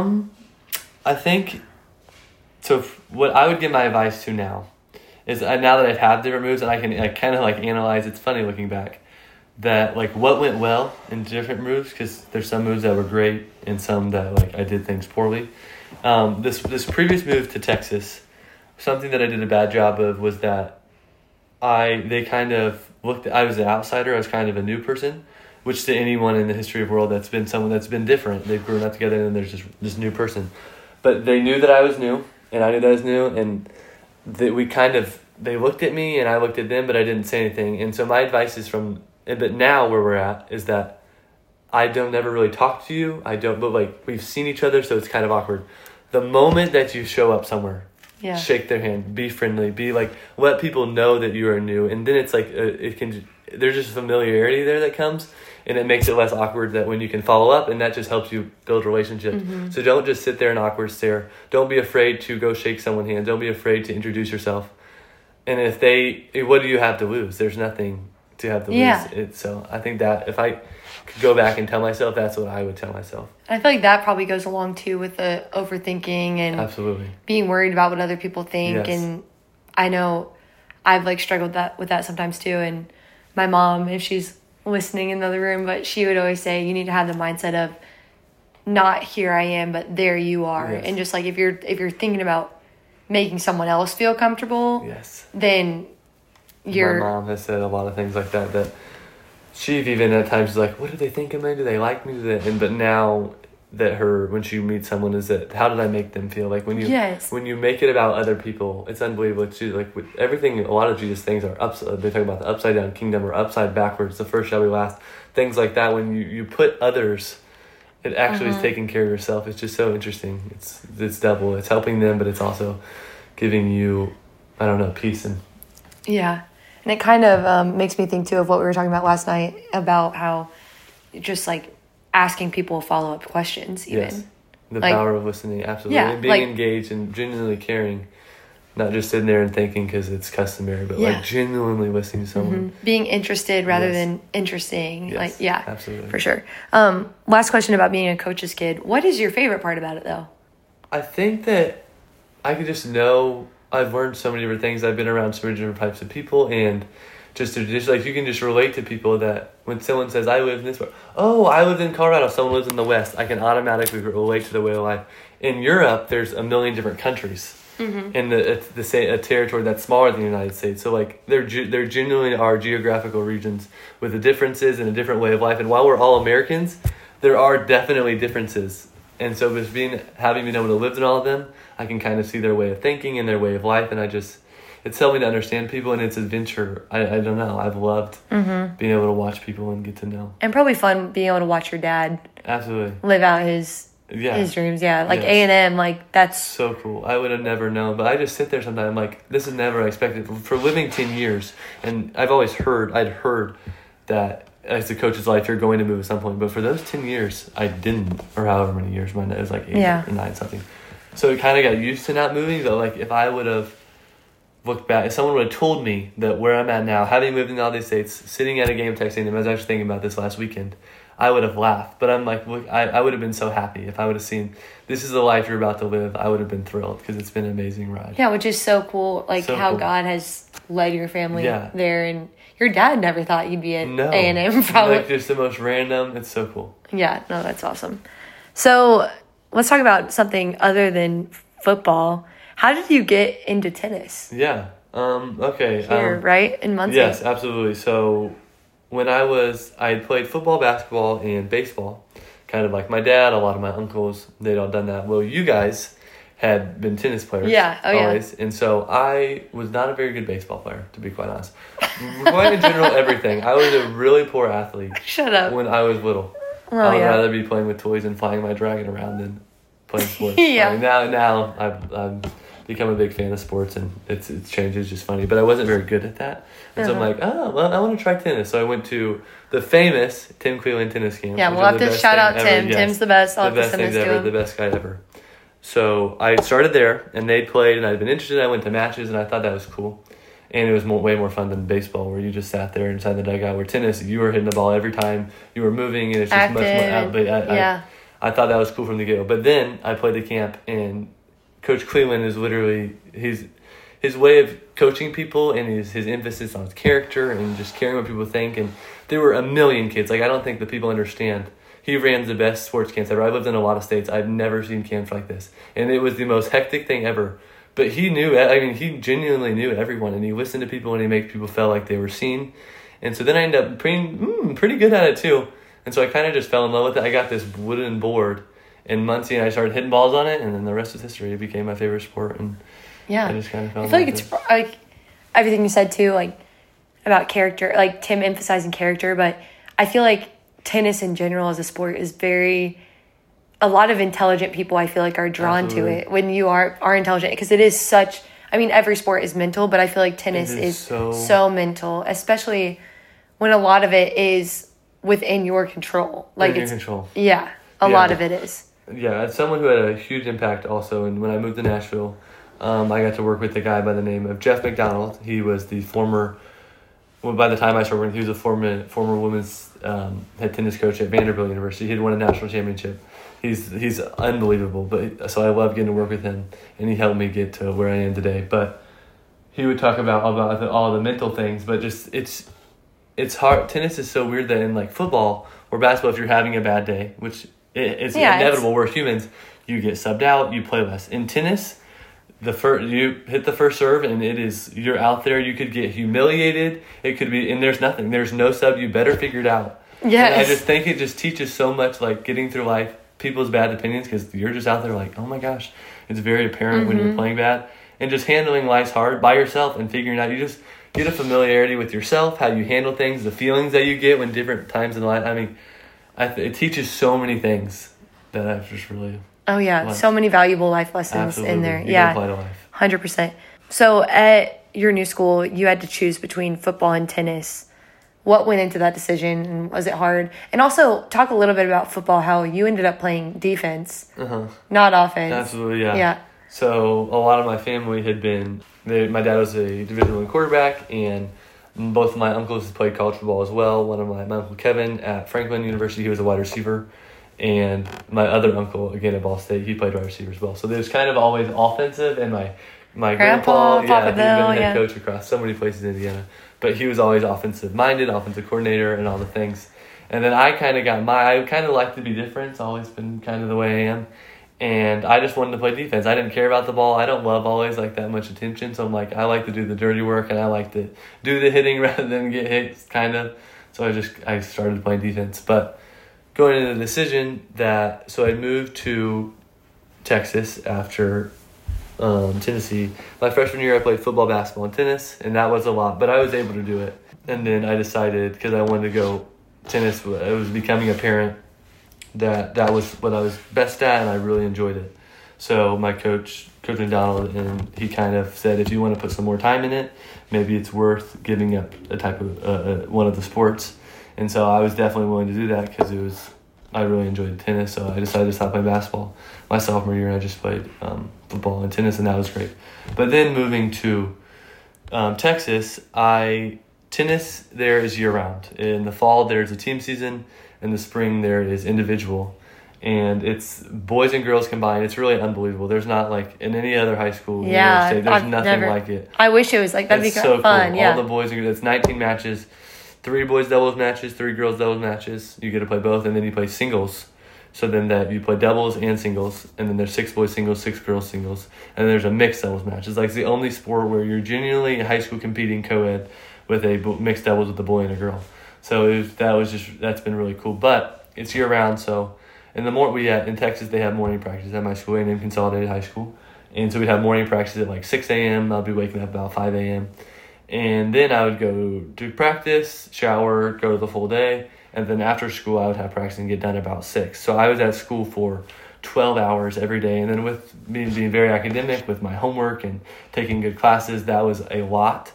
I think, so what I would give my advice to now is now that I've had different moves and I can kind of like analyze, it's funny looking back, that like what went well in different moves, because there's some moves that were great and some that like I did things poorly. This previous move to Texas, something that I did a bad job of was that they kind of I was an outsider. I was kind of a new person, which to anyone in the history of the world that's been someone that's been different. They've grown up together and there's just this new person. But they knew that I was new and I knew that I was new, and they looked at me and I looked at them, but I didn't say anything. And so my advice is but now where we're at is that I don't never really talk to you. But like we've seen each other, so it's kind of awkward. The moment that you show up somewhere, shake their hand, be friendly, be like, let people know that you are new. And then it's like, there's just familiarity there that comes, and it makes it less awkward that when you can follow up, and that just helps you build relationships. Mm-hmm. So don't just sit there in awkward stare. Don't be afraid to go shake someone's hand. Don't be afraid to introduce yourself. And what do you have to lose? There's nothing to have to lose. So I think that if I could go back and tell myself, that's what I would tell myself. I feel like that probably goes along too with the overthinking and absolutely being worried about what other people think. Yes. And I know I've like struggled with that sometimes too. And my mom, if she's listening in the other room, but she would always say, you need to have the mindset of not here I am, but there you are. Yes. And just like if you're thinking about making someone else feel comfortable, Yes. then you're. My mom has said a lot of things like that. That she even at times is like, "What do they think of me? Do they like me?" But now that when she meets someone, is that how did I make them feel? Like when you Yes. when you make it about other people, it's unbelievable. It's just, like with everything, a lot of Jesus things are they talk about the upside down kingdom or upside backwards. The first shall be last. Things like that. When you put others, it actually is taking care of yourself. It's just so interesting. It's double. It's helping them, but it's also giving you, I don't know, peace and. Yeah. And it kind of makes me think, too, of what we were talking about last night about how just, like, asking people follow-up questions, even. Yes. The like, power of listening, absolutely. Yeah, And being like, engaged and genuinely caring, not just sitting there and thinking because it's customary, but, Yeah. like, genuinely listening to someone. being interested rather Yes. than interesting. Yes, Like, yeah. absolutely. For sure. Last question about being a coach's kid. What is your favorite part about it, though? I think that I could just know I've learned so many different things. I've been around so many different types of people, and just like you can just relate to people that when someone says, I live in this, I lived in Colorado, someone lives in the West, I can automatically relate to the way of life. In Europe, there's a million different countries in a territory that's smaller than the United States. So like there genuinely are geographical regions with the differences and a different way of life. And while we're all Americans, there are definitely differences. And so with having been able to live in all of them, I can kind of see their way of thinking and their way of life, and it's helped me to understand people, and it's adventure. I don't know. I've loved being able to watch people and get to know. And probably fun being able to watch your dad Absolutely. live out his dreams. Yeah, like Yes. A&M, like that's So cool. I would have never known, but I just sit there sometimes like, this is never expected. For living 10 years, and I'd heard that as a coach's life, you're going to move at some point, but for those 10 years, I didn't, or however many years, it was like 8 or 9 something. So it kind of got used to not moving, but like if I would have looked back, if someone would have told me that where I'm at now, having lived in all these states, sitting at a game texting them, I was actually thinking about this last weekend, I would have laughed. But I'm like, look, I would have been so happy if I would have seen, this is the life you're about to live. I would have been thrilled because it's been an amazing ride. Yeah, which is so cool. Like So how cool. God has led your family Yeah. there, and your dad never thought you'd be at No. A&M probably. Like just the most random. It's so cool. Yeah, no, that's awesome. So let's talk about something other than football. How did you get into tennis? Yeah. Okay. Here, right? In Muncie? Yes, absolutely. So when I had played football, basketball, and baseball, kind of like my dad, a lot of my uncles, they'd all done that. Well, you guys had been tennis players. Yeah, oh, yeah. Always. And so I was not a very good baseball player, to be quite honest. Quite in general, everything. I was a really poor athlete Shut up. when I was little. Oh, I would yeah. rather be playing with toys and flying my dragon around than playing sports. Yeah. Like now I've become a big fan of sports, and it's changed. It's just funny, but I wasn't very good at that. And so I'm like, I want to try tennis. So I went to the famous Tim Cleveland tennis camp. Yeah, which we'll is have the to best shout thing out ever. Tim. Yes. Tim's the best. I'll The have to best send things this to ever. him. The best guy ever. So I started there, and they played, and I'd been interested. I went to matches, and I thought that was cool. And it was way more fun than baseball, where you just sat there inside the dugout. Where tennis, you were hitting the ball every time, you were moving, and it's just much more. Active, But yeah. I thought that was cool from the get-go. But then I played the camp, and Coach Cleveland is literally his way of coaching people, and his emphasis on his character and just caring what people think. And there were a million kids. Like I don't think the people understand. He ran the best sports camps ever. I lived in a lot of states. I've never seen camps like this, and it was the most hectic thing ever. But he knew, he genuinely knew everyone, and he listened to people, and he made people feel like they were seen. And so then I ended up pretty good at it too. And so I kind of just fell in love with it. I got this wooden board in Muncie, and I started hitting balls on it, and then the rest is history. It became my favorite sport, and Yeah. I just kind of fell I in feel love like with it's like everything you said too, like about character, like Tim emphasizing character, but I feel like tennis in general as a sport is a lot of intelligent people I feel like are drawn Absolutely. to it when you are intelligent, because it is such, every sport is mental, but I feel like tennis It is is so- so mental, especially when a lot of it is within your control. Like in your it's control. Yeah, a Yeah. lot of it is. Yeah, as someone who had a huge impact also, and when I moved to Nashville, I got to work with a guy by the name of Jeff McDonald. He was the by the time I started working, he was a former women's head tennis coach at Vanderbilt University. He had won a national championship. He's unbelievable, so I love getting to work with him, and he helped me get to where I am today. But he would talk about all the mental things, but just it's hard. Tennis is so weird that in like football or basketball, if you're having a bad day, which it's Yeah, inevitable. We're humans. You get subbed out. You play less. In tennis, you hit the first serve and you're out there. You could get humiliated. It could be, and there's nothing. There's no sub. You better figure it out. Yes. And I just think it just teaches so much, like getting through life, people's bad opinions, because you're just out there like, oh my gosh, it's very apparent when you're playing bad, and just handling life's hard by yourself and figuring out. You just get a familiarity with yourself, how you handle things, the feelings that you get when different times in life. I mean, it teaches so many things that I've just really. Oh yeah, liked. So many valuable life lessons Absolutely. in there. You Yeah, can apply to life. 100%. So at your new school, you had to choose between football and tennis. What went into that decision, and was it hard? And also talk a little bit about football, how you ended up playing defense, not offense. Absolutely, yeah. Yeah. So a lot of my family had been, my dad was a Division I quarterback, and both of my uncles had played college football as well. One of my uncle Kevin at Franklin University, he was a wide receiver. And my other uncle, again at Ball State, he played wide receiver as well. So there's kind of always offensive, and my grandpa, Papa he'd been Bill, head coach across so many places in Indiana. But he was always offensive-minded, offensive coordinator, and all the things. And then I kind of I kind of like to be different. It's always been kind of the way I am. And I just wanted to play defense. I didn't care about the ball. I don't love always like that much attention. So I'm like, I like to do the dirty work, and I like to do the hitting rather than get hit, kind of. So I started playing defense. But going into the decision so I moved to Texas after Tennessee. My freshman year, I played football, basketball, and tennis, and that was a lot, but I was able to do it. And then I decided, because I wanted to go tennis, it was becoming apparent that was what I was best at, and I really enjoyed it. So my Coach McDonald, and he kind of said, if you want to put some more time in it, maybe it's worth giving up a type of one of the sports. And so I was definitely willing to do that because I really enjoyed tennis, so I decided to stop playing basketball. My sophomore year, I just played football and tennis, and that was great. But then moving to Texas, tennis there is year-round. In the fall, there's a team season. In the spring, there is individual. And it's boys and girls combined. It's really unbelievable. There's not like in any other high school in New York State. There's nothing like it. I wish it was like that'd it's be so fun. Cool. Yeah. All the boys and girls. It's 19 matches, 3 boys doubles matches, 3 girls doubles matches. You get to play both, and then you play singles. So then you play doubles and singles, and then there's 6 boys singles, 6 girls singles, and there's a mixed doubles match. It's like the only sport where you're genuinely in high school competing co-ed with a mixed doubles with a boy and a girl. So that's been really cool. But it's year round, so. And in Texas, they have morning practice at my school, A&M Consolidated High School. And so we'd have morning practice at like 6 a.m. I'll be waking up about 5 a.m. And then I would go to practice, shower, go to the full day. And then after school, I would have practice and get done about 6. So I was at school for 12 hours every day. And then with me being very academic with my homework and taking good classes, that was a lot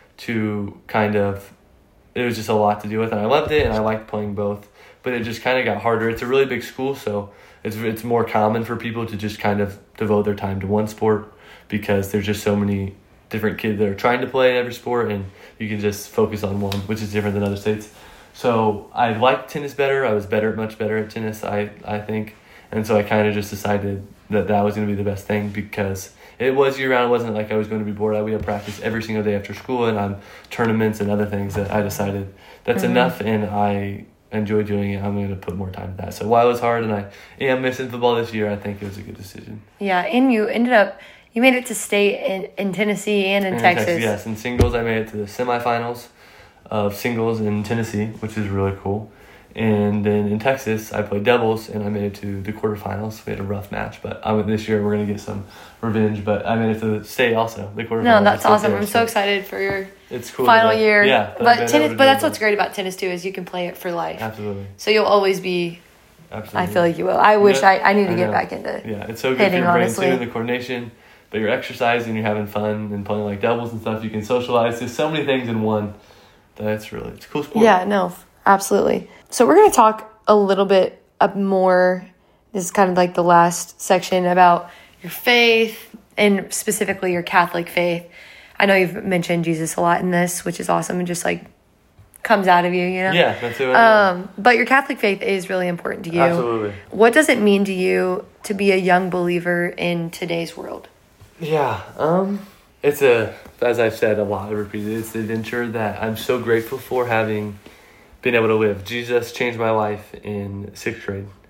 it was just a lot to deal with. And I loved it, and I liked playing both. But it just kind of got harder. It's a really big school, so it's more common for people to just kind of devote their time to one sport because there's just so many different kids that are trying to play every sport, and you can just focus on one, which is different than other states. So I liked tennis better. I was much better at tennis, I think. And so I kind of just decided that was going to be the best thing because it was year-round. It wasn't like I was going to be bored. We had practice every single day after school and tournaments and other things that I decided that's enough, and I enjoy doing it. I'm going to put more time to that. So while it was hard and I am missing football this year, I think it was a good decision. Yeah, and you made it to state in Tennessee and in Texas. Yes, in singles, I made it to the semifinals of singles in Tennessee, which is really cool. And then in Texas, I played doubles, and I made it to the quarterfinals. We had a rough match, but this year we're going to get some revenge. But I made it to the state also, the quarterfinals. No, that's awesome. I'm so excited for your final year. Yeah. But that's what's great about tennis, too, is you can play it for life. Absolutely. So you'll always be... Absolutely. I feel like you will. I wish I need to get back into it's so good hitting, for your brain, honestly. too, the coordination. But you're exercising, you're having fun, and playing like doubles and stuff. You can socialize. There's so many things in one. It's a cool sport. Yeah, no, absolutely. So we're going to talk a little bit more, this is kind of like the last section, about your faith and specifically your Catholic faith. I know you've mentioned Jesus a lot in this, which is awesome, and just like comes out of you, you know? Yeah, that's it. But your Catholic faith is really important to you. Absolutely. What does it mean to you to be a young believer in today's world? Yeah, it's as I've said a lot, I've repeated, it's the adventure that I'm so grateful for having been able to live. Jesus changed my life in 6th grade.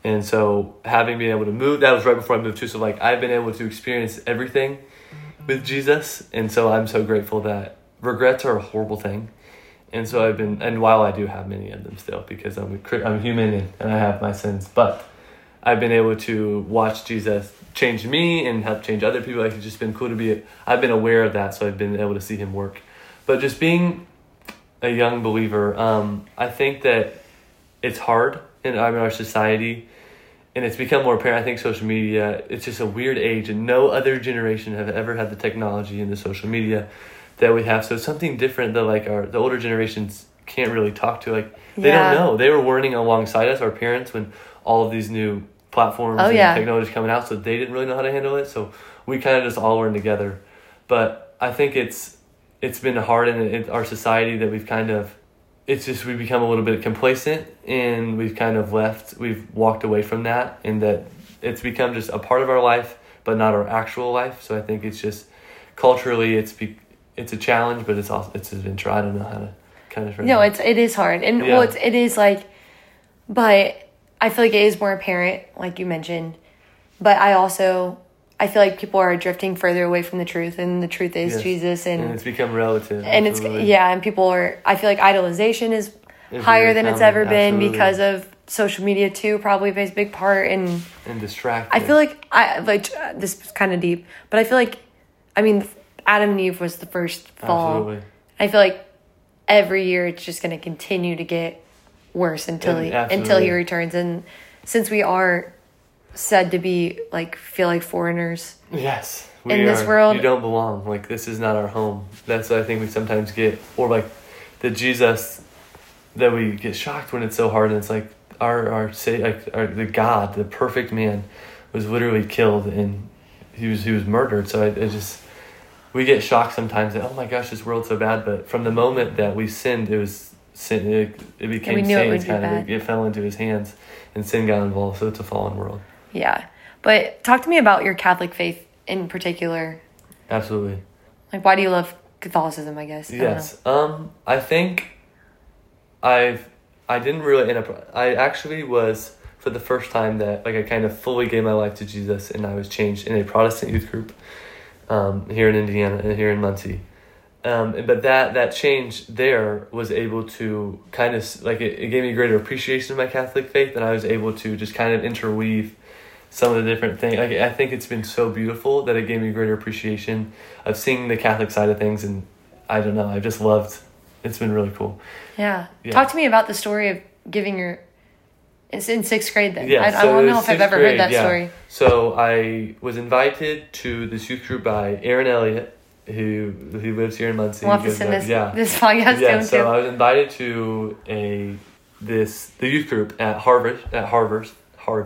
And so having been able to move, that was right before I moved too. So like I've been able to experience everything with Jesus. And so I'm so grateful that regrets are a horrible thing. And so and while I do have many of them still, because I'm human and I have my sins, but I've been able to watch Jesus change me and help change other people. Like, it's just been cool I've been aware of that. So I've been able to see him work. But just being a young believer, I think that it's hard in our society, and it's become more apparent. I think social media, it's just a weird age, and no other generation have ever had the technology and the social media that we have. So it's something different that like the older generations can't really talk to. Like, they don't know. They were learning alongside us, our parents, when all of these new platforms and technology coming out, so they didn't really know how to handle it. So we kind of just all learned together. But I think it's been hard in our society that we've become a little bit complacent, and we've walked away from that, and that it's become just a part of our life, but not our actual life. So I think it's just culturally, it's a challenge, but it's an adventure. I don't know how to kind of. No, it is hard, and it is like, but I feel like it is more apparent, like you mentioned. But I feel like people are drifting further away from the truth, and the truth is Jesus, and it's become relative. And absolutely. and people are. I feel like idolization is higher than it's ever been because of social media too. Probably plays a big part and distracting. I feel like this is kind of deep, but I feel like, Adam and Eve was the first fall. Absolutely. I feel like every year it's just going to continue to get worse until he returns. And since we are said to be feel like foreigners, yes, in this world, you don't belong. Like, this is not our home. That's what I think we sometimes get, or like the Jesus that we get shocked when it's so hard, and it's like the God, the perfect man, was literally killed, and he was murdered. So we get shocked sometimes that, oh my gosh, this world's so bad. But from the moment that we sinned, it was sin. It became Satan's kind. It fell into his hands, and sin got involved. So it's a fallen world. Yeah, but talk to me about your Catholic faith in particular. Absolutely. Like, why do you love Catholicism? I guess. Yes. I think I didn't really end up. I actually was, for the first time, that I kind of fully gave my life to Jesus, and I was changed in a Protestant youth group here in Indiana, here in Muncie. But that change there was able to kind of it gave me greater appreciation of my Catholic faith, and I was able to just kind of interweave some of the different things. I think it's been so beautiful that it gave me greater appreciation of seeing the Catholic side of things, and I don't know, I've just loved. It's been really cool. Yeah. Talk to me about the story of giving it's in 6th grade then. Yeah, I don't know if I've ever heard that story. So I was invited to this youth group by Aaron Elliott, who lives here in Muncie. We'll have to send this podcast to him too. So I was invited to the youth group at Harvest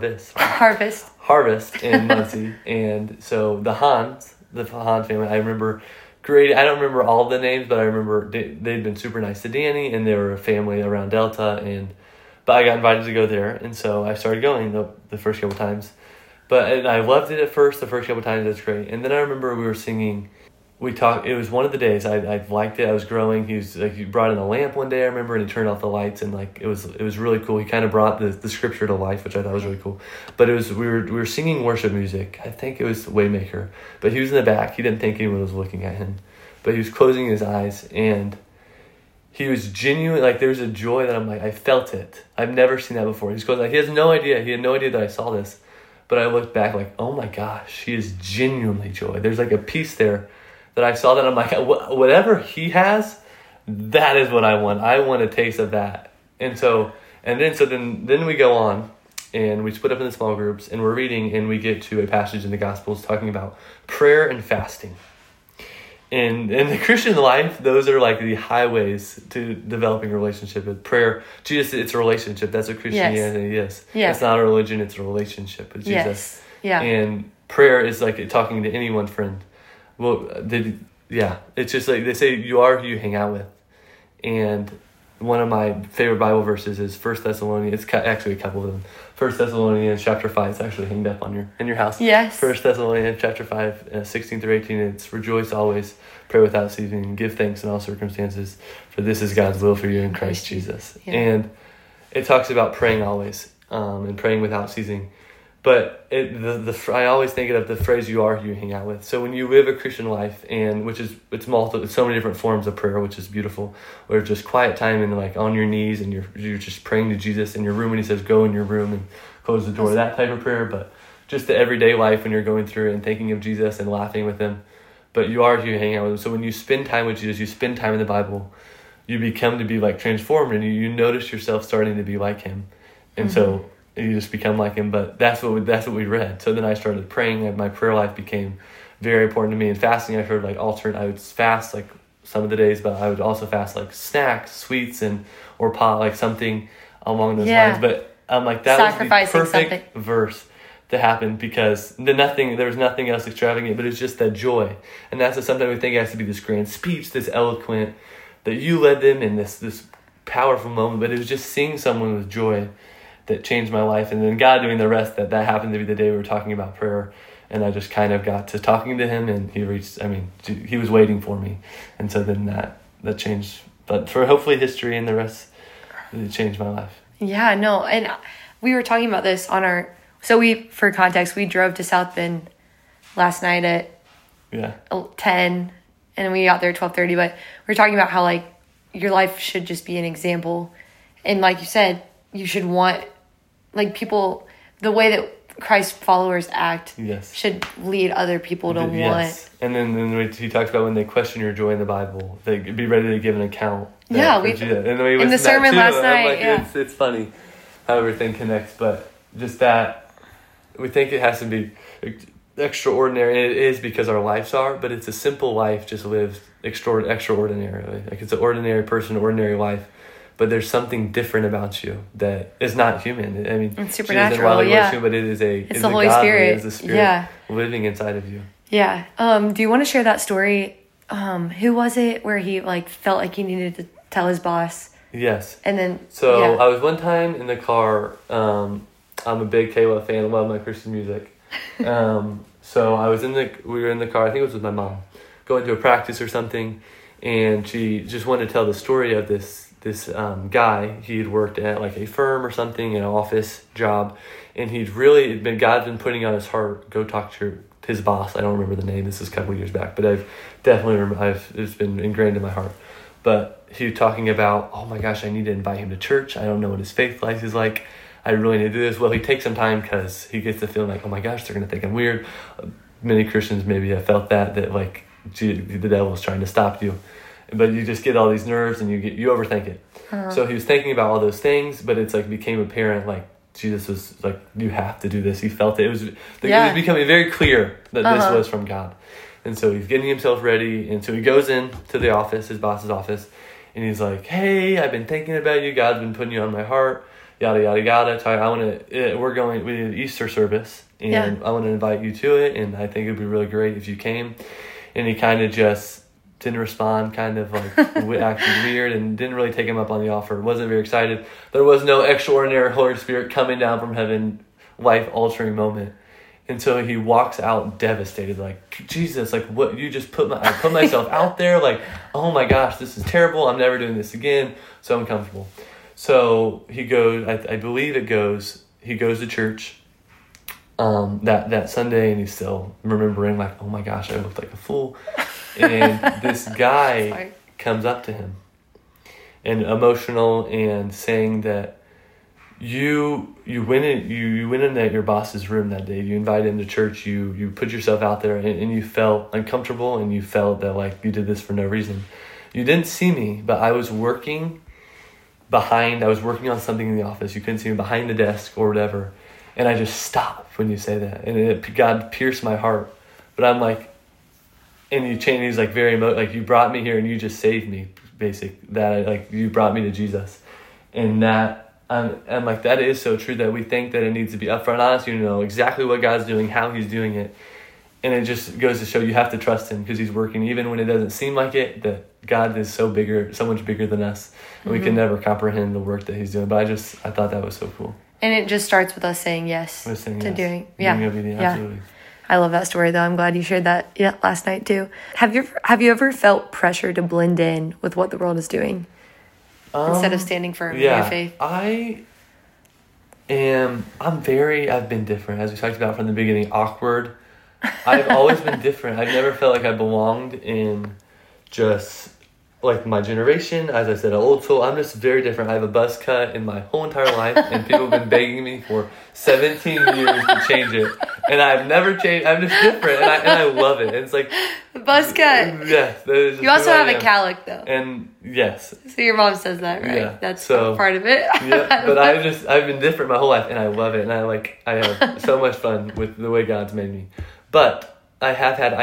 in Muncie. And so the Hahn family, I remember great. I don't remember all the names, but I remember they'd been super nice to Danny, and they were a family around Delta, but I got invited to go there, and so I started going the first couple times. And I loved it at first, the first couple times, that's great. And then I remember we were singing, it was one of the days, I liked it, I was growing. He brought in a lamp one day, I remember, and he turned off the lights, and it was really cool. He kind of brought the scripture to life, which I thought was really cool. But we were singing worship music. I think it was Waymaker, but he was in the back. He didn't think anyone was looking at him, but he was closing his eyes, and he was genuine. There was a joy that I felt it. I've never seen that before. He's closing. He has no idea. He had no idea that I saw this, but I looked back oh my gosh, he is genuinely joy. There's a peace there that I saw that I'm whatever he has, that is what I want. I want a taste of that. And then we go on, and we split up into small groups, and we're reading, and we get to a passage in the Gospels talking about prayer and fasting. And in the Christian life, those are the highways to developing a relationship with prayer. Jesus, it's a relationship. That's what Christianity is. Yes. It's not a religion, it's a relationship with Jesus. Yes. Yeah. And prayer is talking to any one friend. Well, it's just they say you are who you hang out with. And one of my favorite Bible verses is 1 Thessalonians. It's actually a couple of them. 1 Thessalonians chapter 5. It's actually hanged up in your house. Yes. 1 Thessalonians chapter 5, 16 through 18. It's rejoice always, pray without ceasing, give thanks in all circumstances, for this is God's will for you in Christ Jesus. Yeah. And it talks about praying always. and praying without ceasing. But I always think of the phrase, you are who you hang out with. So when you live a Christian life, and it's so many different forms of prayer, which is beautiful, where just quiet time and like on your knees and you're just praying to Jesus in your room when he says go in your room and close the door, that type of prayer. But just the everyday life when you're going through it and thinking of Jesus and laughing with him. But you are who you hang out with him. So when you spend time with Jesus, you spend time in the Bible, you become to be like transformed, and you notice yourself starting to be like him. And so you just become like him. But that's what we read. So then I started praying, and my prayer life became very important to me. And fasting, I heard like I would fast like some of the days, but I would also fast like snacks, sweets, or pot, like something along those lines. But I'm like, that was the perfect verse to happen, because there was nothing else extravagant, but it's just that joy. And that's what sometimes we think it has to be this grand speech, this eloquent, that you led them in this powerful moment. But it was just seeing someone with joy that changed my life. And then God doing the rest. That happened to be the day we were talking about prayer. And I just kind of got to talking to him, and he was waiting for me. And so then that changed. But for hopefully history and the rest, it changed my life. Yeah, no. And we were talking about this for context, we drove to South Bend last night at 10, and we got there at 12:30. But we were talking about how like your life should just be an example. And like you said, you should want like people, the way that Christ followers act should lead other people to want. And then he talks about when they question your joy in the Bible, they be ready to give an account. Yeah, we in the sermon last night. It's funny how everything connects, but just that we think it has to be extraordinary, and it is because our lives are, but it's a simple life just lived extraordinarily. Like it's an ordinary person, ordinary life. But there's something different about you that is not human. I mean, it's supernatural, but it is it's the Holy Spirit. It's the Spirit living inside of you. Yeah. Do you want to share that story? Who was it where he like felt like he needed to tell his boss? Yes. And then I was one time in the car. I'm a big Kayla fan. I love my Christian music. So we were in the car. I think it was with my mom, going to a practice or something, and she just wanted to tell the story of this guy. He had worked at like a firm or something, an office job, and God's been putting on his heart, go talk to his boss. I don't remember the name. This is a couple of years back, but I've definitely it's been ingrained in my heart. But he was talking about, oh my gosh, I need to invite him to church. I don't know what his faith life is like. I really need to do this. Well, he takes some time because he gets the feeling like, oh my gosh, they're going to think I'm weird. Many Christians maybe have felt that like the devil is trying to stop you. But you just get all these nerves and you overthink it. Uh-huh. So he was thinking about all those things, but it's like became apparent like Jesus was like, you have to do this. He felt it. It was becoming very clear that this was from God. And so he's getting himself ready. And so he goes in to the office, his boss's office, and he's like, hey, I've been thinking about you. God's been putting you on my heart. Yada, yada, yada. We did an Easter service, and I want to invite you to it, and I think it would be really great if you came. And he kind of just didn't respond, kind of like acted weird, and didn't really take him up on the offer. Wasn't very excited. There was no extraordinary Holy Spirit coming down from heaven, life-altering moment. And so he walks out devastated, like, Jesus, like, what, you just I put myself out there, like, oh my gosh, this is terrible. I'm never doing this again. So uncomfortable. So he goes, I believe he goes to church that Sunday, and he's still remembering like, oh my gosh, I looked like a fool. And this guy comes up to him and emotional and saying that you went in at your boss's room that day. You invited him to church. You put yourself out there, and you felt uncomfortable, and you felt that like you did this for no reason. You didn't see me, but I was working on something in the office. You couldn't see me behind the desk or whatever. And I just stopped when you say that. And God pierced my heart. But I'm like, and you changed, he's like very like you brought me here and you just saved me, you brought me to Jesus. And that, I'm like, that is so true, that we think that it needs to be upfront, honest, you know exactly what God's doing, how he's doing it. And it just goes to show you have to trust him because he's working, even when it doesn't seem like it, that God is so much bigger than us. And we can never comprehend the work that he's doing. But I thought that was so cool. And it just starts with us saying yes to doing. Yeah. Being obedient, absolutely. I love that story, though. I'm glad you shared that last night, too. Have you ever felt pressure to blend in with what the world is doing instead of standing firm in your faith? I've been different, as we talked about from the beginning, awkward. I've always been different. I've never felt like I belonged in just like my generation. As I said, an old soul. I'm just very different. I have a buzz cut in my whole entire life, and people have been begging me for 17 years to change it, and I've never changed. I'm just different, and I love it. And it's like The buzz cut. Yes. You also have a cowlick though. And yes. So your mom says that, right? Yeah. That's so, part of it. Yeah. But I've been different my whole life, and I love it, and I have so much fun with the way God's made me. But I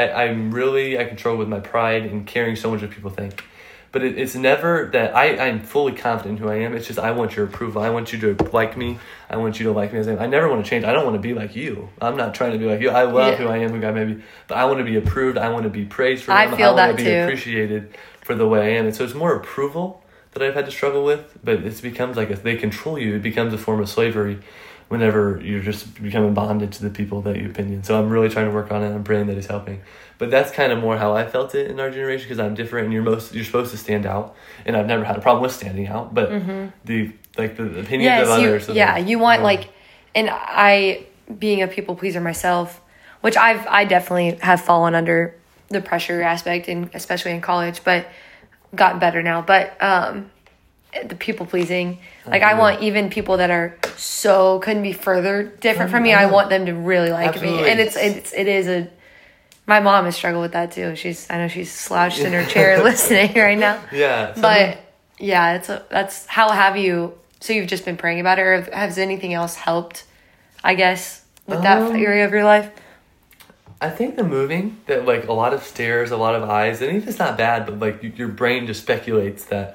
control with my pride and caring so much what people think. But it's never that I'm fully confident in who I am. It's just I want your approval. I want you to like me. I want you to like me as I am. I never want to change. I don't want to be like you. I'm not trying to be like you. I love who I am, who God made me. But I want to be approved. I want to be praised for them. I want to be appreciated for the way I am. And so it's more approval that I've had to struggle with. But it becomes like if they control you, it becomes a form of slavery whenever you're just becoming bonded to the people that you opinion. So I'm really trying to work on it. I'm praying that it's helping. But that's kind of more how I felt it in our generation, because I'm different, and you're supposed to stand out, and I've never had a problem with standing out. But the opinions of others. You want and I, being a people pleaser myself, which I definitely have fallen under the pressure aspect, and especially in college, but gotten better now. But the people pleasing, I want even people that are couldn't be further different from me. I want them to really like me, and it is my mom has struggled with that too. I know she's slouched in her chair listening right now. Yeah. But yeah, that's how have you, so you've just been praying about it, or has anything else helped, I guess, with that area of your life? I think the moving, that a lot of stares, a lot of eyes, and even it's not bad, but your brain just speculates that,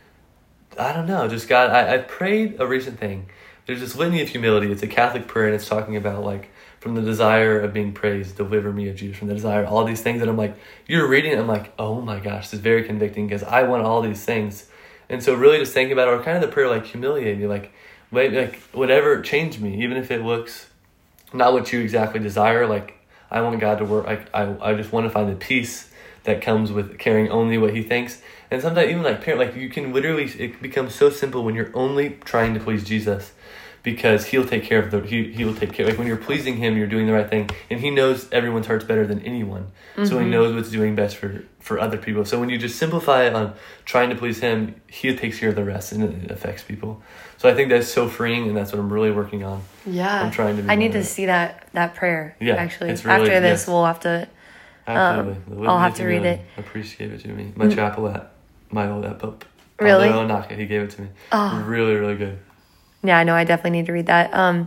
I don't know, just God, I prayed a recent thing. There's this litany of humility. It's a Catholic prayer, and it's talking about from the desire of being praised, deliver me of Jesus, from the desire, all these things. And I'm you're reading it, I'm oh my gosh, this is very convicting, because I want all these things. And so really just thinking about it, or kind of the prayer humiliate me, whatever, change me, even if it looks not what you exactly desire. I want God to work. I just want to find the peace that comes with caring only what he thinks. And sometimes even parent, you can literally, it becomes so simple when you're only trying to please Jesus, because he'll take care of he will take care. When you're pleasing him, you're doing the right thing, and he knows everyone's heart's better than anyone. So he knows what's doing best for other people. So when you just simplify it on trying to please him, he takes care of the rest, and it affects people. So I think that's so freeing, and that's what I'm really working on. Yeah. I'm trying to be I need to see that prayer. Yeah. Actually, it's really, after this, we'll have to. Absolutely. I'll have to read it. Appreciate it to me. My chapel at my old Pope. Really? He gave it to me. Oh. Really, really good. Yeah, I know. I definitely need to read that.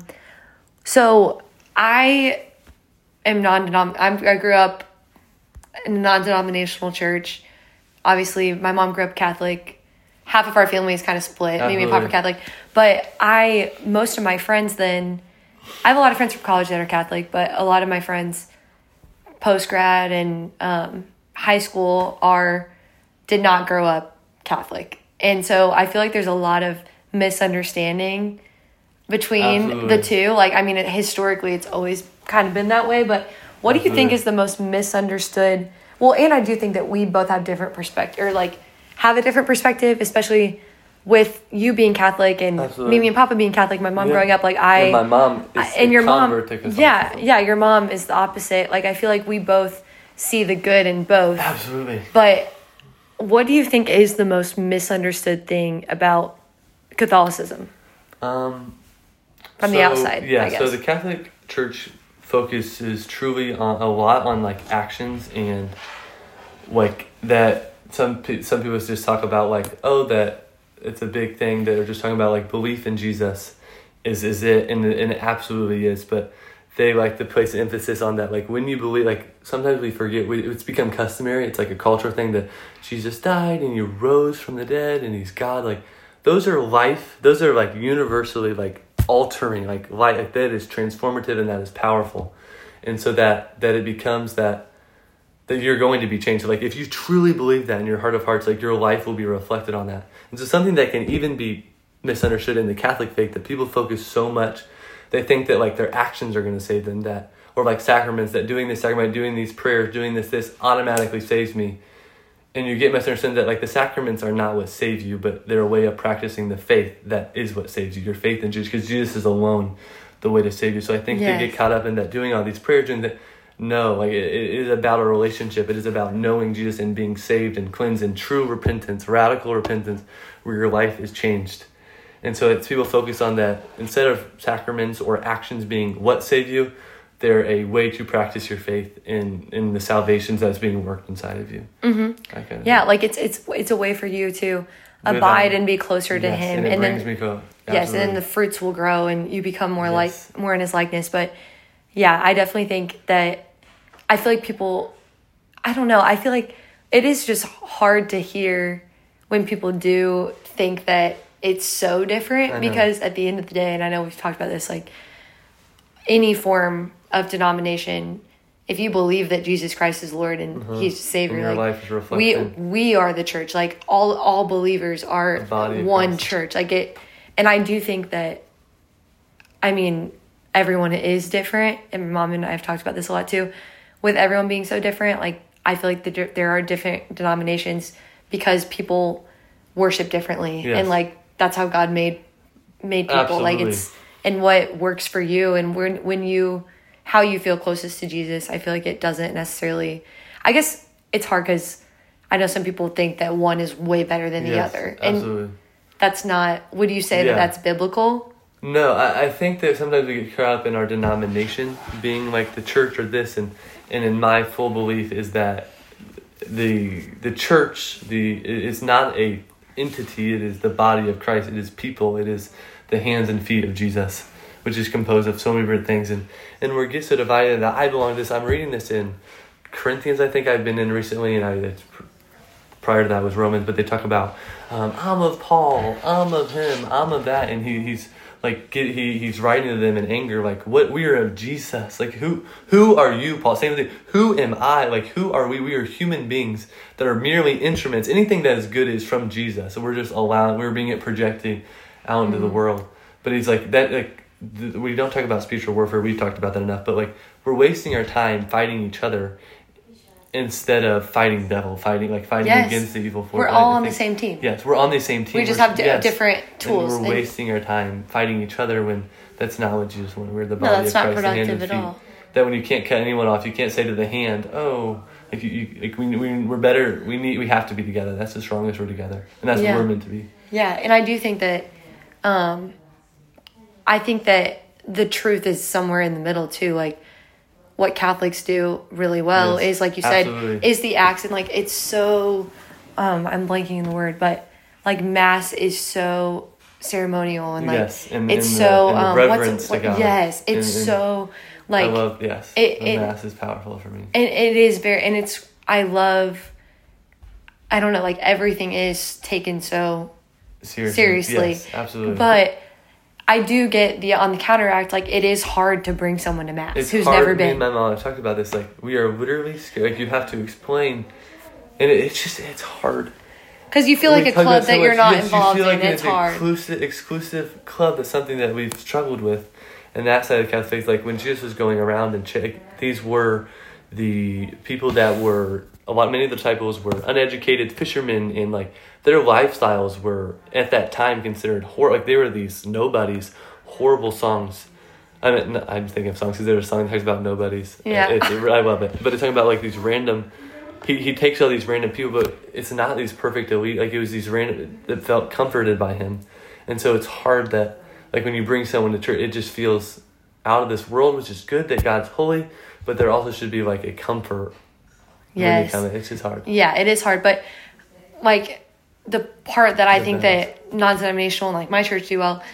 So I am I grew up in a non-denominational church. Obviously, my mom grew up Catholic. Half of our family is kind of split. Maybe and Pop are Catholic. But most of my friends then, I have a lot of friends from college that are Catholic, but a lot of my friends post-grad and high school did not grow up Catholic. And so I feel like there's a lot of misunderstanding between the two. Historically, it's always kind of been that way. But what do you think is the most misunderstood? Well, and I do think that we both have different perspective, or have a different perspective, especially with you being Catholic and Mimi and Papa being Catholic. My mom growing up, and my mom is and your mom, yeah, your mom is the opposite. I feel like we both see the good in both. Absolutely. But what do you think is the most misunderstood thing about Catholicism? From the outside, yeah. I guess. So the Catholic Church focuses truly on a lot on actions, and that some people just talk about that it's a big thing that they're just talking about belief in Jesus is it, and it absolutely is, but they like to place emphasis on that. When you believe, sometimes we forget, it's become customary. It's a cultural thing that Jesus died and he rose from the dead and he's God. Those are universally altering, life, that is transformative and that is powerful. And so that it becomes that you're going to be changed. If you truly believe that in your heart of hearts, your life will be reflected on that. And so something that can even be misunderstood in the Catholic faith, that people focus so much, they think that their actions are going to save them, or sacraments, that doing this sacrament, doing these prayers, doing this automatically saves me. and you get misunderstood that like the sacraments are not what save you, but they're a way of practicing the faith that is what saves you. Your faith in Jesus, because Jesus is alone the way to save you. So I think they get caught up in that, doing all these prayers, and that no, like it is about a relationship. It is about knowing Jesus and being saved and cleansed in true repentance, radical repentance, where your life is changed. And so it's people focus on that instead of sacraments or actions being what save you. They're a way to practice your faith in the salvations that's being worked inside of you. Mm-hmm. Yeah, like it's a way for you to abide and be closer to Him, and brings me close. Yes, and then the fruits will grow, and you become more more in His likeness. But yeah, I definitely think that I feel like people, I don't know, I feel like it is just hard to hear when people do think that it's so different, because at the end of the day, and I know we've talked about this, like any form of denomination, if you believe that Jesus Christ is Lord and He's Savior, and your life is reflected. We are the church. Like all believers are one church. And I do think that, I mean, everyone is different, and Mom and I have talked about this a lot too. With everyone being so different, like I feel like there are different denominations because people worship differently, and like that's how God made people. Absolutely. Like and what works for you, and how you feel closest to Jesus. I feel like it doesn't necessarily, I guess it's hard because I know some people think that one is way better than the other. Absolutely. And that's not, would you say that that's biblical? No, I think that sometimes we get caught up in our denomination being like the church or this, and in my full belief is that the church is not a entity. It is the body of Christ. It is people. It is the hands and feet of Jesus, which is composed of so many different things. And we get so divided that I belong to this. I'm reading this in Corinthians, I think I've been in recently, and prior to that was Romans, but they talk about, I'm of Paul, I'm of him, I'm of that. And he's like, he's writing to them in anger, like, what, we are of Jesus. Like, who are you, Paul? Same thing. Who am I? Like, who are we? We are human beings that are merely instruments. Anything that is good is from Jesus. So we're just we're being projected out into the world. But he's like, that, like, we don't talk about spiritual warfare. We've talked about that enough. But like, we're wasting our time fighting each other instead of fighting against the evil force. We're all on the same team. Yes, we're on the same team. We just have different tools. And we're wasting our time fighting each other when that's not what Jesus wanted. We're the body of Christ. No, that's not productive at all. That when you can't cut anyone off, you can't say to the hand, "Oh, like we're better. We have to be together. That's the strongest we're together, and that's what we're meant to be." Yeah, and I do think that, I think that the truth is somewhere in the middle too. Like, what Catholics do really well is, like you said, is the acts, and like it's so, I'm blanking on the word, but like Mass is so ceremonial, and like it's so reverence to God. Yes, it's so like I love the Mass is powerful for me, and it is very, and it's I don't know, like everything is taken so seriously. Yes, absolutely, but I do get on the counteract, like it is hard to bring someone to Mass who's never been. Me and my mom have talked about this. Like, we are literally scared. Like, you have to explain, and it's hard. Because you feel like a club that you're not involved in. It's hard. Exclusive club. That's something that we've struggled with, and that side of Catholic faith. Like, when Jesus was going around and these were the people that were many of the disciples were uneducated fishermen, and like their lifestyles were at that time considered horrible. Like, they were these nobodies, horrible songs. I'm thinking of songs because there's a song that talks about nobodies. Yeah, I love it. But it's talking about like these random. He takes all these random people, but it's not these perfect elite. Like, it was these random that felt comforted by him, and so it's hard that like when you bring someone to church, it just feels out of this world, which is good that God's holy, but there also should be like a comfort. Yes, it's just hard. Yeah, it is hard, but like the part that I think that non-denominational and like my church do well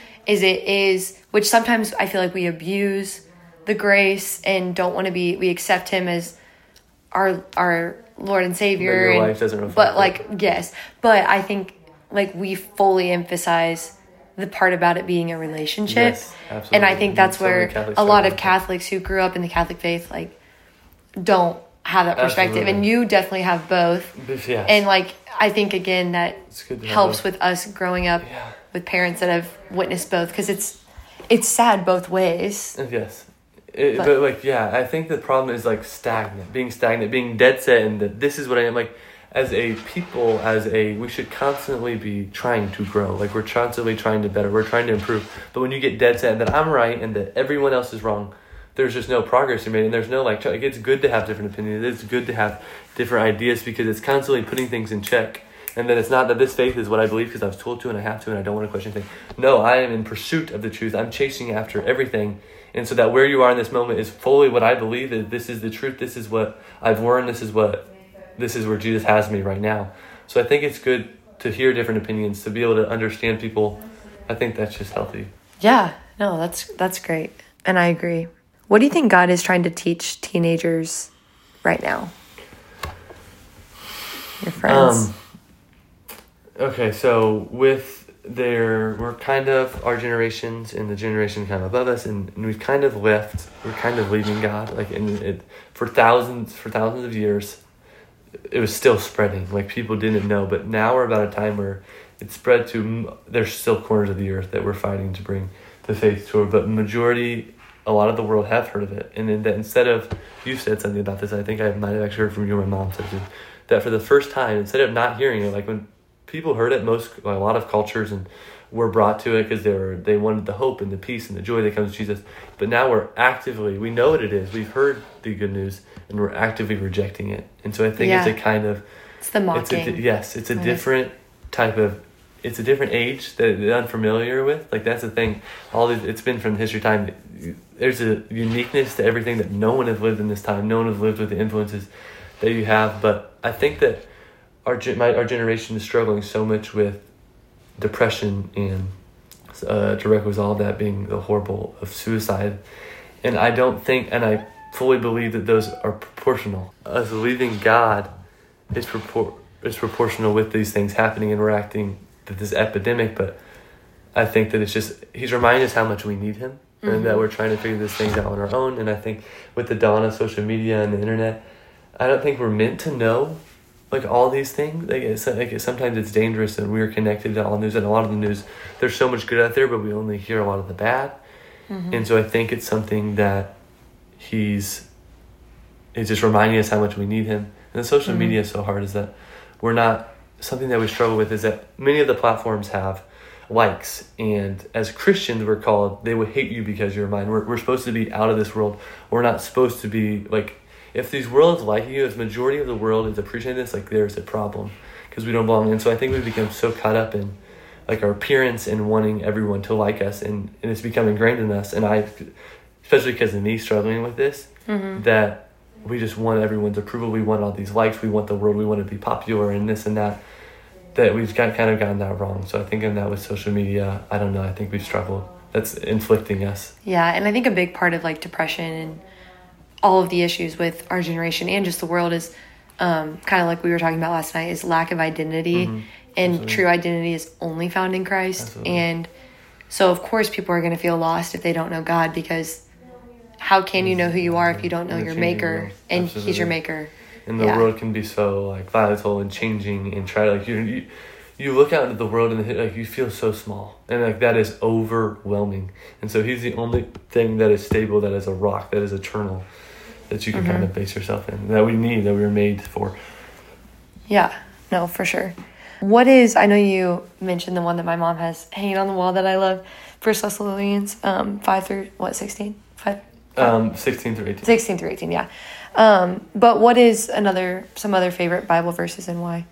is which sometimes I feel like we abuse the grace and don't want to we accept him as our Lord and Savior. But your life doesn't reflect but like, yes, but I think like we fully emphasize the part about it being a relationship. Yes, absolutely. And I think that's where a lot of Catholics who grew up in the Catholic faith like don't have that perspective. Absolutely. And you definitely have both. Yes. And like I think again that helps with us growing up with parents that have witnessed both, because it's sad both ways. Yes. But like, I think the problem is like being dead set, and that this is what I am. Like, as a people, we should constantly be trying to grow. Like, we're constantly trying to better. We're trying to improve. But when you get dead set that I'm right and that everyone else is wrong, there's just no progress you made. And there's no, like, it's good to have different opinions. It's good to have different ideas because it's constantly putting things in check. And then it's not that this faith is what I believe because I was told to and I have to and I don't want to question anything. No, I am in pursuit of the truth. I'm chasing after everything. And so that where you are in this moment is fully what I believe. Is this is the truth. This is what I've learned. This is where Jesus has me right now. So I think it's good to hear different opinions, to be able to understand people. I think that's just healthy. Yeah, no, that's great. And I agree. What do you think God is trying to teach teenagers right now? Your friends. Okay, so we're kind of our generations and the generation kind of above us, and we're kind of leaving God. Like, for thousands of years, it was still spreading. Like, people didn't know, but now we're about a time where it's spread to. There's still corners of the earth that we're fighting to bring the faith toward, but a lot of the world have heard of it, and then that instead of, you said something about this. I think I might have actually heard from you or my mom said too, that for the first time, instead of not hearing it, like when people heard it, a lot of cultures and were brought to it because they wanted the hope and the peace and the joy that comes to Jesus. But now we know what it is. We've heard the good news and we're actively rejecting it. And so I think it's the mocking. It's a different type of, it's a different age that they're unfamiliar with. Like, that's the thing. It's been from history time. There's a uniqueness to everything that no one has lived in this time. No one has lived with the influences that you have. But I think that our generation is struggling so much with depression and direct result of that being the horrible of suicide. And I don't think, and I fully believe that those are proportional. Us leaving God is proportional with these things happening, and we're acting that this epidemic. But I think that it's just, he's reminding us how much we need him, and that we're trying to figure these things out on our own. And I think with the dawn of social media and the internet, I don't think we're meant to know like all these things. Sometimes it's dangerous, and we're connected to all news, and a lot of the news, there's so much good out there, but we only hear a lot of the bad. And so I think it's something that he's just reminding us how much we need him. And the social media is so hard, is that something that we struggle with is that many of the platforms have likes, and as Christians we're called, they would hate you because you're mine. We're supposed to be out of this world. We're not supposed to be like, if these worlds like you, if the majority of the world is appreciating this, like, there's a problem because we don't belong. And so I think we've become so caught up in like our appearance and wanting everyone to like us, and it's become ingrained in us. And I, especially because of me struggling with this, that we just want everyone's approval. We want all these likes. We want the world. We want to be popular and this and that. That we've kind of gotten that wrong. So I think in that with social media, I don't know. I think we've struggled. That's inflicting us. Yeah, and I think a big part of like depression and all of the issues with our generation and just the world is kind of like we were talking about last night, is lack of identity. And Absolutely. True identity is only found in Christ. Absolutely. And so of course people are going to feel lost if they don't know God, because how can you know who you are if you don't know your maker? And Absolutely. He's your maker. And the world can be so like volatile and changing, and try to like you look out into the world and like you feel so small, and like that is overwhelming. And so he's the only thing that is stable, that is a rock, that is eternal, that you can kind of base yourself in, that we need, that we were made for. Yeah, no, for sure. I know you mentioned the one that my mom has hanging on the wall that I love, 1 Thessalonians 5 through, 16? 16 through 18. 16 through 18, yeah. But what is some other favorite Bible verses and why?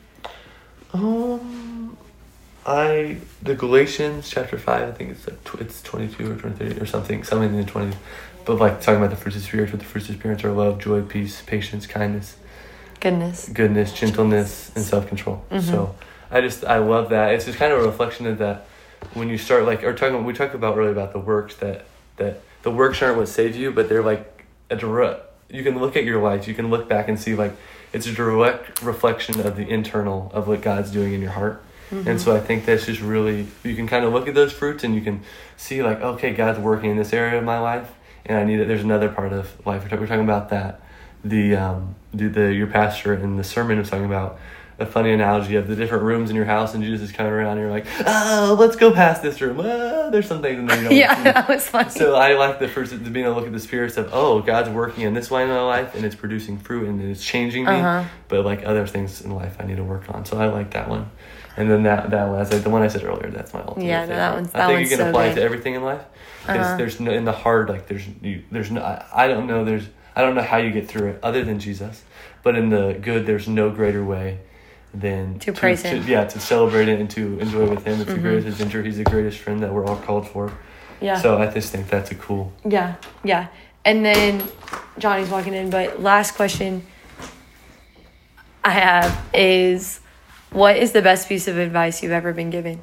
The Galatians chapter 5, I think it's 22 or 23 or something in the 20s. But like talking about the fruits of the Spirit, what the fruits of the Spirit are: love, joy, peace, patience, kindness, goodness, gentleness, and self-control. So I love that. It's just kind of a reflection of that when you start we talked about earlier about the works, that the works aren't what save you, but they're like you can look at your life, you can look back and see like it's a direct reflection of the internal of what God's doing in your heart. And so I think that's just really, you can kind of look at those fruits and you can see like, okay, God's working in this area of my life, and I need it. There's another part of life. We're talking about that. Your pastor in the sermon was talking about a funny analogy of the different rooms in your house, and Jesus is coming around and you're like, oh, let's go past this room. There's some things in there you don't Yeah, see. that was funny. So I like the first, being able to look at the spirits of, oh, God's working in this way in my life, and it's producing fruit, and it's changing me. But like other things in life I need to work on. So I like that one. And then that was like the one I said earlier. That's my ultimate Yeah, no, favorite. that I think one's you can so apply good. it to everything in life. Because there's no, in the hard, like there's no, I don't know how you get through it other than Jesus. But in the good, there's no greater way than to praise him. To celebrate it and to enjoy with him. It's the greatest adventure. He's the greatest friend that we're all called for. Yeah. So I just think that's a cool. Yeah. And then Johnny's walking in, but last question I have is, what is the best piece of advice you've ever been given?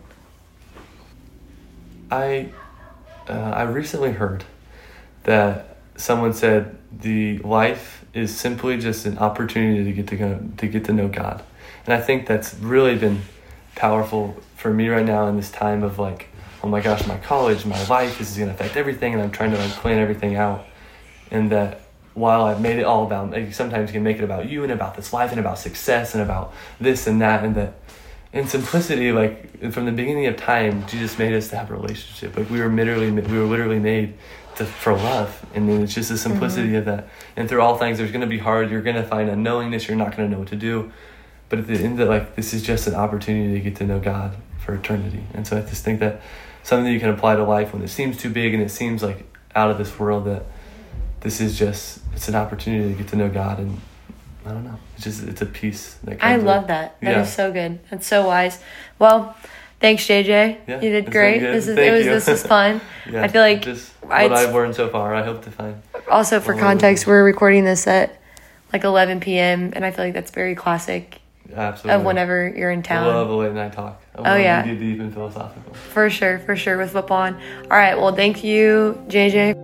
I recently heard that someone said the life is simply just an opportunity to get to know God, and I think that's really been powerful for me right now in this time of like, oh my gosh, my college, my life, this is going to affect everything, and I'm trying to like plan everything out, and that while I've made it all about, like, sometimes you can make it about you and about this life and about success and about this and that, and that in simplicity, like from the beginning of time, Jesus made us to have a relationship. Like we were literally made for love, and then it's just the simplicity of that. And through all things, there's going to be hard. You're going to find unknowingness. You're not going to know what to do. But at the end of like, this is just an opportunity to get to know God for eternity. And so I just think that something that you can apply to life when it seems too big and it seems like out of this world, that this is just, it's an opportunity to get to know God. And I don't know, it's a piece that comes I love that. That is so good. That's so wise. Well, thanks, JJ. Yeah, you did great. This is fun. Yeah, I feel like just what I've learned so far, I hope to find. Also, for context, we're recording this at like 11 p.m. and I feel like that's very classic. Absolutely. Of whenever you're in town. I love a late night talk. Yeah. Deep and philosophical. For sure, with football on. All right, well, thank you, JJ.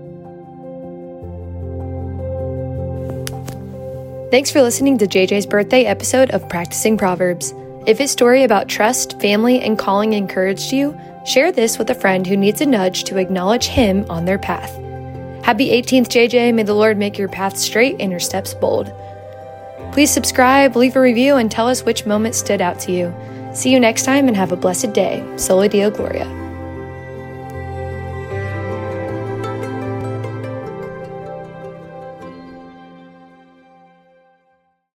Thanks for listening to JJ's birthday episode of Practicing Proverbs. If his story about trust, family, and calling encouraged you, share this with a friend who needs a nudge to acknowledge him on their path. Happy 18th, JJ. May the Lord make your path straight and your steps bold. Please subscribe, leave a review, and tell us which moment stood out to you. See you next time and have a blessed day. Soli Deo Gloria.